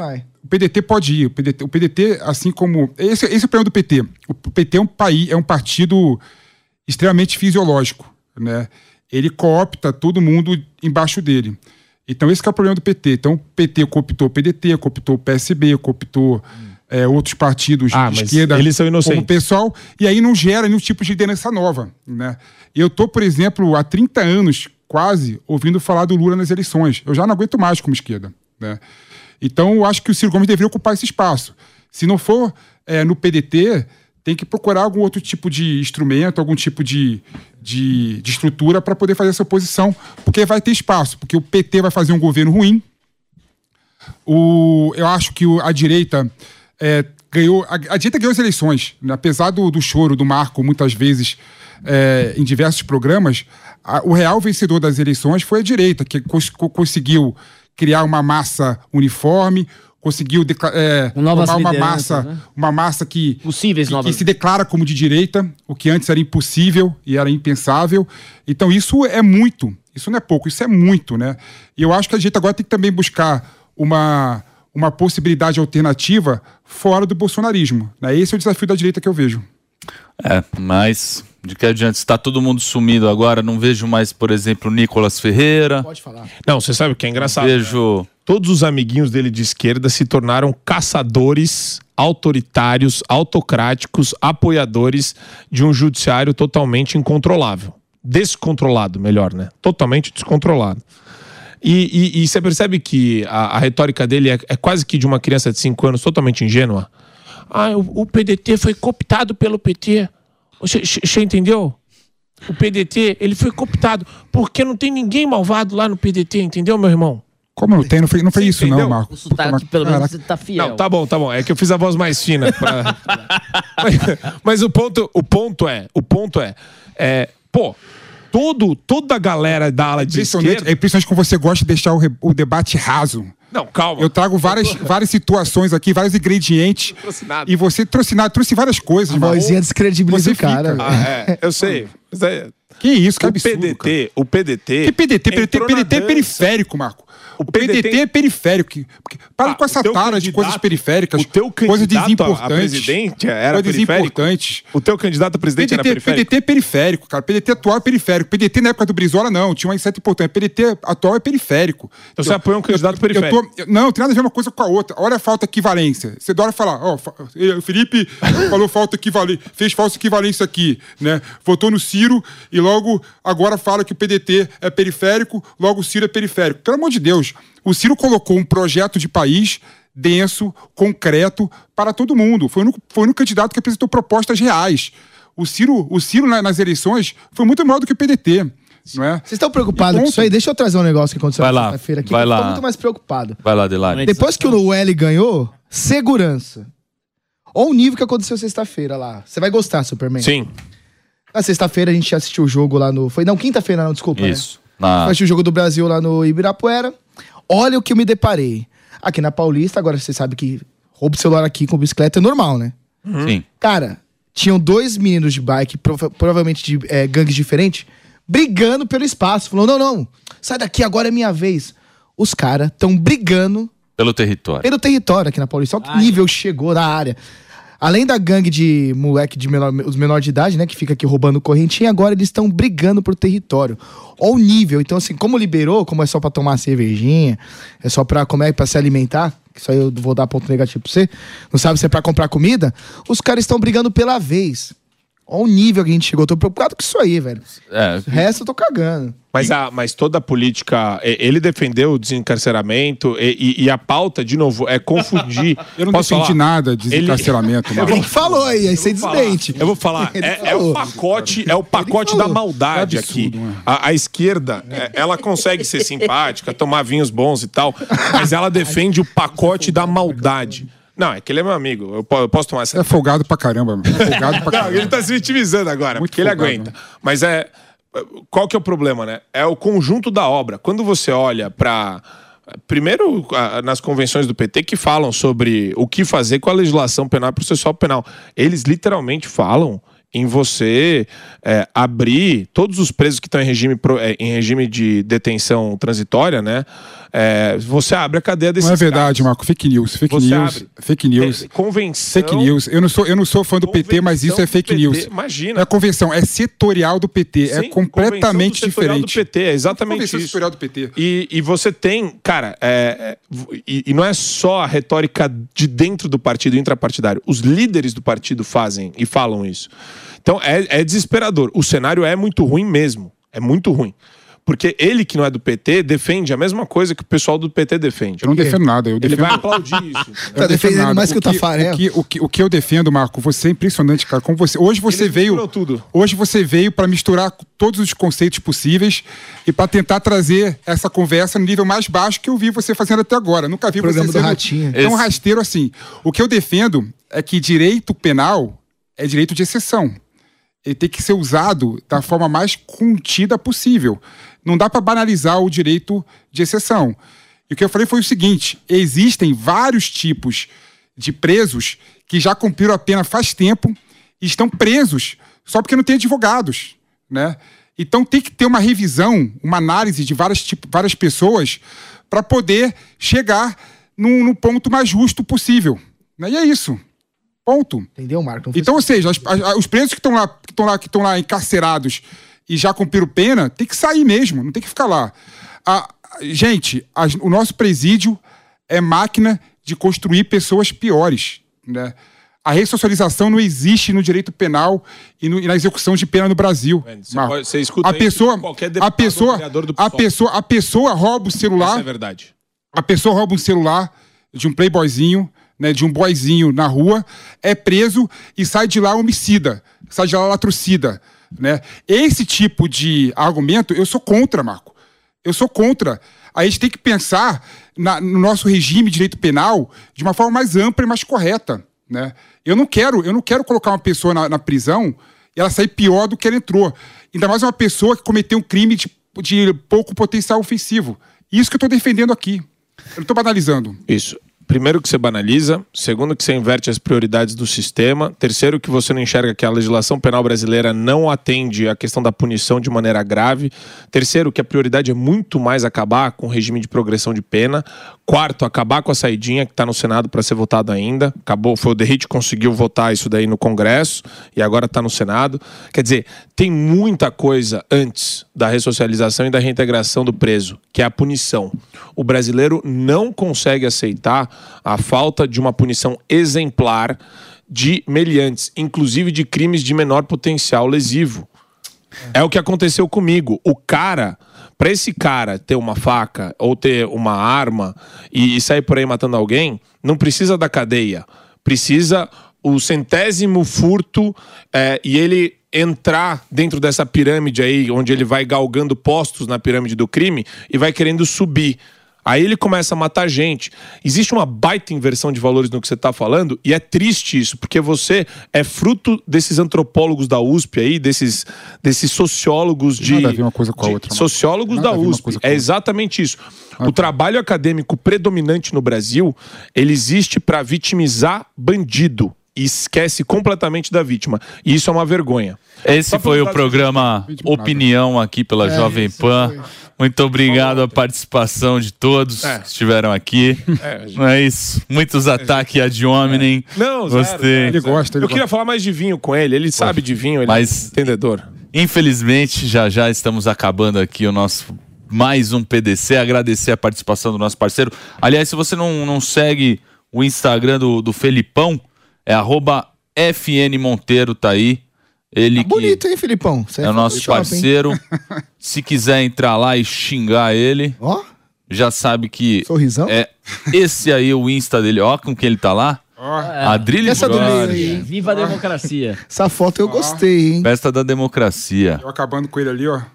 [SPEAKER 5] O P D T pode ir. O P D T, o P D T assim como... Esse, esse é o problema do P T. O P T é um país, é um partido extremamente fisiológico, né? Ele coopta todo mundo embaixo dele. Então esse que é o problema do P T. Então o P T cooptou o P D T, cooptou o P S B, cooptou hum. é, outros partidos
[SPEAKER 3] ah,
[SPEAKER 5] de esquerda.
[SPEAKER 3] Eles são inocentes.
[SPEAKER 5] Como o pessoal, e aí não gera nenhum tipo de liderança nova, né? Eu tô, por exemplo, há trinta anos, quase, ouvindo falar do Lula nas eleições. Eu já não aguento mais como esquerda, né? Então eu acho que o Ciro Gomes deveria ocupar esse espaço. Se não for é, no P D T, tem que procurar algum outro tipo de instrumento, algum tipo de, de, de estrutura para poder fazer essa oposição, porque vai ter espaço, porque o P T vai fazer um governo ruim. O, eu acho que o, a direita é, ganhou. A, a direita ganhou as eleições, né? Apesar do, do choro do Marco, muitas vezes, é, em diversos programas, a, o real vencedor das eleições foi a direita, que cons, conseguiu criar uma massa uniforme, conseguiu é, formar uma massa, né? uma massa que,
[SPEAKER 4] Possíveis,
[SPEAKER 5] que, que se declara como de direita, o que antes era impossível e era impensável. Então isso é muito, isso não é pouco, isso é muito, né? E eu acho que a direita agora tem que também buscar uma, uma possibilidade alternativa fora do bolsonarismo, né? Esse é o desafio da direita que eu vejo.
[SPEAKER 1] É, mas de que adianta? Está todo mundo sumido agora, não vejo mais, por exemplo, Nicolas Ferreira.
[SPEAKER 2] Pode falar.
[SPEAKER 3] Não, você sabe o que é engraçado?
[SPEAKER 1] Não vejo...
[SPEAKER 3] Né? Todos os amiguinhos dele de esquerda se tornaram caçadores autoritários, autocráticos, apoiadores de um judiciário totalmente incontrolável. Descontrolado, melhor, né? Totalmente descontrolado. E, e, e você percebe que a, a retórica dele é, é quase que de uma criança de cinco anos totalmente ingênua. Ah, o, o P D T foi cooptado pelo P T. Você, você entendeu? O P D T, ele foi cooptado porque não tem ninguém malvado lá no P D T, entendeu, meu irmão?
[SPEAKER 5] Como não tem? Não foi, não foi isso,
[SPEAKER 3] entendeu?
[SPEAKER 5] não, Marco.
[SPEAKER 4] O sotaque, pelo menos, você tá fiel.
[SPEAKER 3] Não, tá bom, tá bom. É que eu fiz a voz mais fina. Pra... mas, mas o ponto, o ponto é, o ponto é, é pô, todo, toda a galera da ala de esquerda...
[SPEAKER 5] É impressionante como você gosta de deixar o, re, o debate raso.
[SPEAKER 3] Não, calma.
[SPEAKER 5] Eu trago várias, várias situações aqui, vários ingredientes.
[SPEAKER 3] Não trouxe nada.
[SPEAKER 5] E você trouxe nada, trouxe várias coisas.
[SPEAKER 2] A vozinha descredibiliza o cara.
[SPEAKER 3] Ah, é, eu sei. Mas é...
[SPEAKER 5] Que isso, que
[SPEAKER 3] o
[SPEAKER 5] absurdo,
[SPEAKER 3] P D T,
[SPEAKER 5] cara.
[SPEAKER 3] o P D T...
[SPEAKER 5] Que P D T? P D T, P D T é periférico, Marco. O, o P D T, P D T é periférico. Para ah, com essa tara de coisas periféricas,
[SPEAKER 3] o teu
[SPEAKER 5] coisas desimportantes.
[SPEAKER 3] A presidente era
[SPEAKER 5] coisas
[SPEAKER 3] periférico?
[SPEAKER 5] importantes.
[SPEAKER 3] O teu candidato a presidente
[SPEAKER 5] P D T,
[SPEAKER 3] era periférico?
[SPEAKER 5] P D T é periférico, cara. P D T atual é periférico. P D T na época do Brizola, não. Tinha uma inseto importante. P D T atual é periférico.
[SPEAKER 3] Então você apoia um candidato
[SPEAKER 5] eu,
[SPEAKER 3] periférico?
[SPEAKER 5] Eu tô, eu, não, tem nada a ver uma coisa com a outra. Olha a falta de equivalência. Você adora falar, ó, oh, o Felipe falou falta equivalência, fez falsa equivalência aqui, né? Votou no Ciro e logo agora fala que o P D T é periférico, logo o Ciro é periférico. Pelo amor de Deus. O Ciro colocou um projeto de país denso, concreto, para todo mundo. Foi o único, foi o único candidato que apresentou propostas reais. O Ciro, o Ciro nas eleições foi muito maior do que o P D T. Não é?
[SPEAKER 2] Vocês estão preocupados com isso aí? Deixa eu trazer um negócio que aconteceu
[SPEAKER 1] vai
[SPEAKER 2] na
[SPEAKER 1] lá,
[SPEAKER 2] sexta-feira aqui.
[SPEAKER 1] vai
[SPEAKER 2] Eu
[SPEAKER 1] lá.
[SPEAKER 2] tô muito mais preocupado.
[SPEAKER 1] Vai lá, Delari.
[SPEAKER 2] Depois que o L ganhou, segurança. Olha o nível que aconteceu sexta-feira lá. Você vai gostar, Superman.
[SPEAKER 3] Sim.
[SPEAKER 2] Na sexta-feira a gente assistiu o jogo lá no... Foi, não, quinta-feira, não, desculpa.
[SPEAKER 1] Isso.
[SPEAKER 2] Né?
[SPEAKER 1] Na...
[SPEAKER 2] Assistiu o jogo do Brasil lá no Ibirapuera. Olha o que eu me deparei. Aqui na Paulista, agora você sabe que roubo de celular aqui com bicicleta é normal, né?
[SPEAKER 1] Uhum. Sim.
[SPEAKER 2] Cara, tinham dois meninos de bike, prova provavelmente de é, gangues diferentes, brigando pelo espaço. Falou, não, não, sai daqui, agora é minha vez. Os caras estão brigando...
[SPEAKER 1] Pelo território.
[SPEAKER 2] Pelo território aqui na Paulista. Olha que Ai. nível chegou na área. Além da gangue de moleque de menor, os menores de idade, né, que fica aqui roubando correntinha, agora eles estão brigando por território. Olha o nível. Então, assim, como liberou, como é só pra tomar cervejinha, é só pra comer, pra se alimentar, que isso aí eu vou dar ponto negativo pra você, não sabe se é pra comprar comida, os caras estão brigando pela vez. Olha o nível que a gente chegou. Eu tô preocupado com isso aí, velho.
[SPEAKER 1] É.
[SPEAKER 2] O resto eu tô cagando.
[SPEAKER 3] Mas, a, mas toda a política, ele defendeu o desencarceramento e, e, e a pauta, de novo, é confundir.
[SPEAKER 5] Eu não
[SPEAKER 3] Posso
[SPEAKER 5] defendi
[SPEAKER 3] falar?
[SPEAKER 5] nada de desencarceramento.
[SPEAKER 2] Ele, ele falou aí, aí você desmente.
[SPEAKER 3] Eu vou falar, é, é o pacote, é o pacote da maldade é absurdo, aqui. A, a esquerda, é, ela consegue ser simpática, tomar vinhos bons e tal, mas ela defende o pacote da maldade. Não, é que ele é meu amigo. Eu, eu posso tomar essa.
[SPEAKER 5] É folgado pra caramba, mano. É folgado pra caramba.
[SPEAKER 3] Não, ele tá se vitimizando agora,
[SPEAKER 5] Muito
[SPEAKER 3] porque ele
[SPEAKER 5] folgado,
[SPEAKER 3] aguenta.
[SPEAKER 5] né?
[SPEAKER 3] Mas é. Qual que é o problema, né? É o conjunto da obra. Quando você olha pra. Primeiro, nas convenções do P T que falam sobre o que fazer com a legislação penal e processual penal. Eles literalmente falam em você é, abrir todos os presos que estão em regime, em regime de detenção transitória, né? É, você abre a cadeia desses
[SPEAKER 5] Não é verdade,
[SPEAKER 3] caras.
[SPEAKER 5] Marco. Fake news. Fake
[SPEAKER 3] Você
[SPEAKER 5] news.
[SPEAKER 3] abre.
[SPEAKER 5] Fake news.
[SPEAKER 3] É, convenção.
[SPEAKER 5] Fake news. Eu não sou, eu não sou fã do P T, mas isso é fake
[SPEAKER 3] Convenção do
[SPEAKER 5] news.
[SPEAKER 3] P T, imagina.
[SPEAKER 5] Não é convenção, é setorial do P T.
[SPEAKER 3] Sim,
[SPEAKER 5] é completamente
[SPEAKER 3] convenção do setorial
[SPEAKER 5] diferente.
[SPEAKER 3] do P T, é exatamente
[SPEAKER 5] Convenção
[SPEAKER 3] isso.
[SPEAKER 5] setorial do P T.
[SPEAKER 3] E, e você tem, cara, é, é, e, e não é só a retórica de dentro do partido intrapartidário. Os líderes do partido fazem e falam isso. Então é, é desesperador. O cenário é muito ruim mesmo. É muito ruim. Porque ele, que não é do P T, defende a mesma coisa que o pessoal do P T defende.
[SPEAKER 5] Eu não defendo nada. Eu
[SPEAKER 3] Ele
[SPEAKER 5] defendo...
[SPEAKER 3] vai aplaudir isso.
[SPEAKER 2] Tá defendendo
[SPEAKER 5] nada.
[SPEAKER 2] mais que o
[SPEAKER 5] que,
[SPEAKER 2] Tafarel.
[SPEAKER 5] O que, o, que, o que eu defendo, Marco, você é impressionante, cara. Como você, hoje você
[SPEAKER 3] Ele
[SPEAKER 5] veio.
[SPEAKER 3] misturou tudo.
[SPEAKER 5] Hoje você veio para misturar todos os conceitos possíveis e para tentar trazer essa conversa no nível mais baixo que eu vi você fazendo até agora. Nunca vi
[SPEAKER 2] Programa
[SPEAKER 5] você
[SPEAKER 2] do
[SPEAKER 5] sendo
[SPEAKER 2] Ratinho.
[SPEAKER 5] tão
[SPEAKER 1] Esse-
[SPEAKER 5] rasteiro assim. O que eu defendo é que direito penal é direito de exceção. Ele tem que ser usado da forma mais contida possível. Não dá para banalizar o direito de exceção. E o que eu falei foi o seguinte: existem vários tipos de presos que já cumpriram a pena faz tempo e estão presos só porque não tem advogados, né? Então tem que ter uma revisão, uma análise de várias, tipo, várias pessoas para poder chegar no, no ponto mais justo possível, né? E é isso. Ponto.
[SPEAKER 2] Entendeu, Marco? Não foi
[SPEAKER 5] Então, ou seja, as- as- os presos que estão lá, que estão lá, que estão lá encarcerados e já cumpriram pena, tem que sair mesmo, não tem que ficar lá. A- gente, as- o nosso presídio é máquina de construir pessoas piores, né? A ressocialização não existe no direito penal e, no- e na execução de pena no Brasil.
[SPEAKER 3] Você
[SPEAKER 5] Marco.
[SPEAKER 3] pode- você escuta
[SPEAKER 5] a
[SPEAKER 3] isso
[SPEAKER 5] pessoa,
[SPEAKER 3] de qualquer
[SPEAKER 5] a
[SPEAKER 3] deputado ou
[SPEAKER 5] pessoa,
[SPEAKER 3] vereador do
[SPEAKER 5] a
[SPEAKER 3] PSOL.
[SPEAKER 5] pessoa, a pessoa rouba o celular.
[SPEAKER 3] Isso é verdade.
[SPEAKER 5] A pessoa rouba um celular de um playboyzinho, né, de um boyzinho na rua, é preso e sai de lá homicida, sai de lá latrocida, né? Esse tipo de argumento eu sou contra, Marco. Eu sou contra. A gente tem que pensar na- no nosso regime de direito penal de uma forma mais ampla e mais correta, né? Eu não quero, eu não quero colocar uma pessoa na, na prisão e ela sair pior do que ela entrou. Ainda mais uma pessoa que cometeu um crime de, de pouco potencial ofensivo. Isso que eu estou defendendo aqui. Eu não estou banalizando.
[SPEAKER 3] Isso. Primeiro que você banaliza, segundo que você inverte as prioridades do sistema, terceiro que você não enxerga que a legislação penal brasileira não atende à questão da punição de maneira grave, terceiro que a prioridade é muito mais acabar com o regime de progressão de pena, quarto, acabar com a saidinha que está no Senado para ser votado ainda, acabou, foi o Derrite que conseguiu votar isso daí no Congresso e agora está no Senado. Quer dizer, tem muita coisa antes da ressocialização e da reintegração do preso, que é a punição. O brasileiro não consegue aceitar a falta de uma punição exemplar de meliantes, inclusive de crimes de menor potencial lesivo. É o que aconteceu comigo. O cara, para esse cara ter uma faca ou ter uma arma e, e sair por aí matando alguém, não precisa da cadeia. Precisa o centésimo furto é, e ele entrar dentro dessa pirâmide aí, onde ele vai galgando postos na pirâmide do crime e vai querendo subir. Aí ele começa a matar gente. Existe uma baita inversão de valores no que você está falando e é triste isso, porque você é fruto desses antropólogos da U S P aí, desses, desses sociólogos de...
[SPEAKER 5] Nada a ver uma coisa com a
[SPEAKER 3] de-
[SPEAKER 5] outra, mano.
[SPEAKER 3] Sociólogos
[SPEAKER 5] Nada
[SPEAKER 3] da
[SPEAKER 5] a ver uma
[SPEAKER 3] U S P.
[SPEAKER 5] coisa com
[SPEAKER 3] É
[SPEAKER 5] a outra.
[SPEAKER 3] exatamente isso. O trabalho acadêmico predominante no Brasil, ele existe para vitimizar bandido e esquece completamente da vítima. E isso é uma vergonha.
[SPEAKER 1] Esse
[SPEAKER 3] Só
[SPEAKER 1] foi o
[SPEAKER 3] pra-
[SPEAKER 1] programa Opinião aqui pela
[SPEAKER 2] É,
[SPEAKER 1] Jovem
[SPEAKER 2] esse
[SPEAKER 1] Pan.
[SPEAKER 2] foi.
[SPEAKER 1] Muito obrigado a participação de todos
[SPEAKER 3] É.
[SPEAKER 1] que estiveram aqui.
[SPEAKER 3] É, gente.
[SPEAKER 1] Não é isso? Muitos ataques ad hominem.
[SPEAKER 3] Não, zero,
[SPEAKER 1] Gostei.
[SPEAKER 3] zero,
[SPEAKER 5] Ele
[SPEAKER 3] zero.
[SPEAKER 5] gosta, ele
[SPEAKER 3] Eu queria
[SPEAKER 5] gosta.
[SPEAKER 3] falar mais de vinho com ele. Ele sabe de vinho, ele
[SPEAKER 1] Mas-
[SPEAKER 3] é entendedor.
[SPEAKER 1] Infelizmente, já já estamos acabando aqui o nosso mais um P D C. Agradecer a participação do nosso parceiro. Aliás, se você não, não segue o Instagram do, do Felipão, é arroba F N Monteiro, tá aí. Ele
[SPEAKER 2] Tá
[SPEAKER 1] que
[SPEAKER 2] bonito, hein, Filipão? Você
[SPEAKER 1] é o nosso
[SPEAKER 2] Photoshop, hein?
[SPEAKER 1] parceiro. Se quiser entrar lá e xingar ele,
[SPEAKER 2] Ó,
[SPEAKER 1] já sabe que
[SPEAKER 2] sorrisão.
[SPEAKER 1] é esse aí o Insta dele. Ó com que ele tá lá. Adrilho
[SPEAKER 2] Essa do meio
[SPEAKER 1] Jorge.
[SPEAKER 2] aí, hein?
[SPEAKER 4] Viva a democracia.
[SPEAKER 2] Essa foto eu gostei, hein?
[SPEAKER 1] Festa da Democracia.
[SPEAKER 5] Eu acabando com ele ali, ó.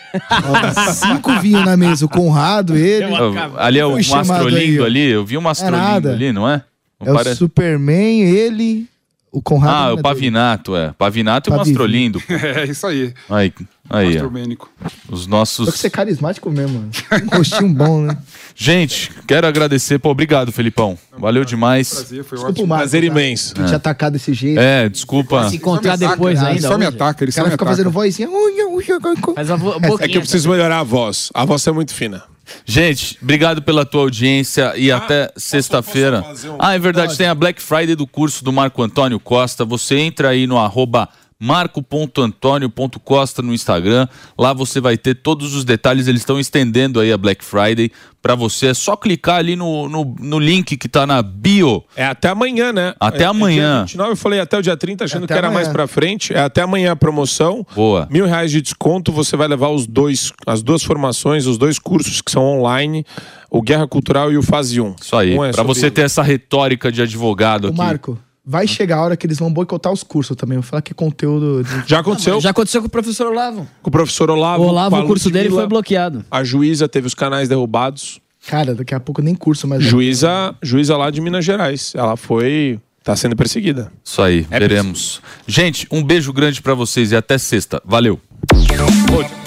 [SPEAKER 2] Ó, cinco vinhos na mesa. O Conrado, ele.
[SPEAKER 4] Eu-
[SPEAKER 1] Ali é o
[SPEAKER 2] Fui chamado
[SPEAKER 1] Mastrolindo
[SPEAKER 2] aí, ó.
[SPEAKER 1] ali. Eu vi o Mastrolindo
[SPEAKER 2] nada.
[SPEAKER 1] ali, não é? Não
[SPEAKER 2] É o
[SPEAKER 1] parece-
[SPEAKER 2] Superman, ele, o Conrado.
[SPEAKER 1] Ah,
[SPEAKER 2] não
[SPEAKER 1] o
[SPEAKER 2] é dele.
[SPEAKER 1] Pavinato, é. Pavinato e o
[SPEAKER 2] Pavivinho.
[SPEAKER 1] Mastrolindo.
[SPEAKER 5] É isso aí.
[SPEAKER 1] Aí, aí, ó.
[SPEAKER 5] Domênico.
[SPEAKER 1] Os
[SPEAKER 2] Só que
[SPEAKER 1] nossos...
[SPEAKER 2] você é carismático mesmo, mano. Um rostinho bom, né?
[SPEAKER 1] Gente, quero agradecer. Pô, obrigado, Felipão. Valeu demais.
[SPEAKER 5] Prazer, foi
[SPEAKER 2] Desculpa o
[SPEAKER 5] ótimo.
[SPEAKER 2] Marco,
[SPEAKER 3] Prazer
[SPEAKER 2] tá?
[SPEAKER 3] imenso.
[SPEAKER 2] Te atacar desse jeito.
[SPEAKER 1] É, desculpa.
[SPEAKER 4] Se encontrar
[SPEAKER 5] Ele só me
[SPEAKER 4] depois
[SPEAKER 5] ataca,
[SPEAKER 4] ainda.
[SPEAKER 5] Ele só me
[SPEAKER 4] hoje.
[SPEAKER 5] ataca, ele
[SPEAKER 2] O
[SPEAKER 5] só
[SPEAKER 2] cara
[SPEAKER 5] me
[SPEAKER 2] fica
[SPEAKER 5] ataca.
[SPEAKER 2] fazendo vozinha. Ui, ui, ui, ui.
[SPEAKER 4] Faz a vo-
[SPEAKER 3] É
[SPEAKER 4] boquinha.
[SPEAKER 3] que eu preciso melhorar a voz. A voz é muito fina.
[SPEAKER 1] Gente, obrigado pela tua audiência e ah, até sexta-feira. Um... Ah, é verdade, Pode. Tem a Black Friday do curso do Marco Antônio Costa. Você entra aí no arroba marco ponto antônio ponto costa no Instagram. Lá você vai ter todos os detalhes. Eles estão estendendo aí a Black Friday para você. É só clicar ali no, no, no link que tá na bio.
[SPEAKER 3] É até amanhã, né?
[SPEAKER 1] Até
[SPEAKER 3] é,
[SPEAKER 1] amanhã.
[SPEAKER 3] É dia vinte e nove, eu falei até o dia trinta, achando
[SPEAKER 2] até
[SPEAKER 3] que era
[SPEAKER 2] amanhã.
[SPEAKER 3] mais pra frente. É até amanhã a promoção.
[SPEAKER 1] Boa.
[SPEAKER 3] Mil reais de desconto. Você vai levar os dois, as duas formações, os dois cursos que são online. O Guerra Cultural e o Fase um.
[SPEAKER 1] Isso aí. Um é pra você isso. ter essa retórica de advogado
[SPEAKER 2] o
[SPEAKER 1] aqui.
[SPEAKER 2] Marco. Vai chegar a hora que eles vão boicotar os cursos também. Vou falar que conteúdo... De...
[SPEAKER 3] Já aconteceu.
[SPEAKER 4] Ah, já aconteceu com o professor Olavo.
[SPEAKER 3] Com o professor Olavo.
[SPEAKER 4] O Olavo, o curso dele foi bloqueado.
[SPEAKER 3] A juíza teve os canais derrubados.
[SPEAKER 2] Cara, daqui a pouco nem curso mais...
[SPEAKER 3] Juíza, juíza lá de Minas Gerais. Ela foi... Tá sendo perseguida.
[SPEAKER 1] Isso aí, é veremos. Gente, um beijo grande pra vocês e até sexta. Valeu.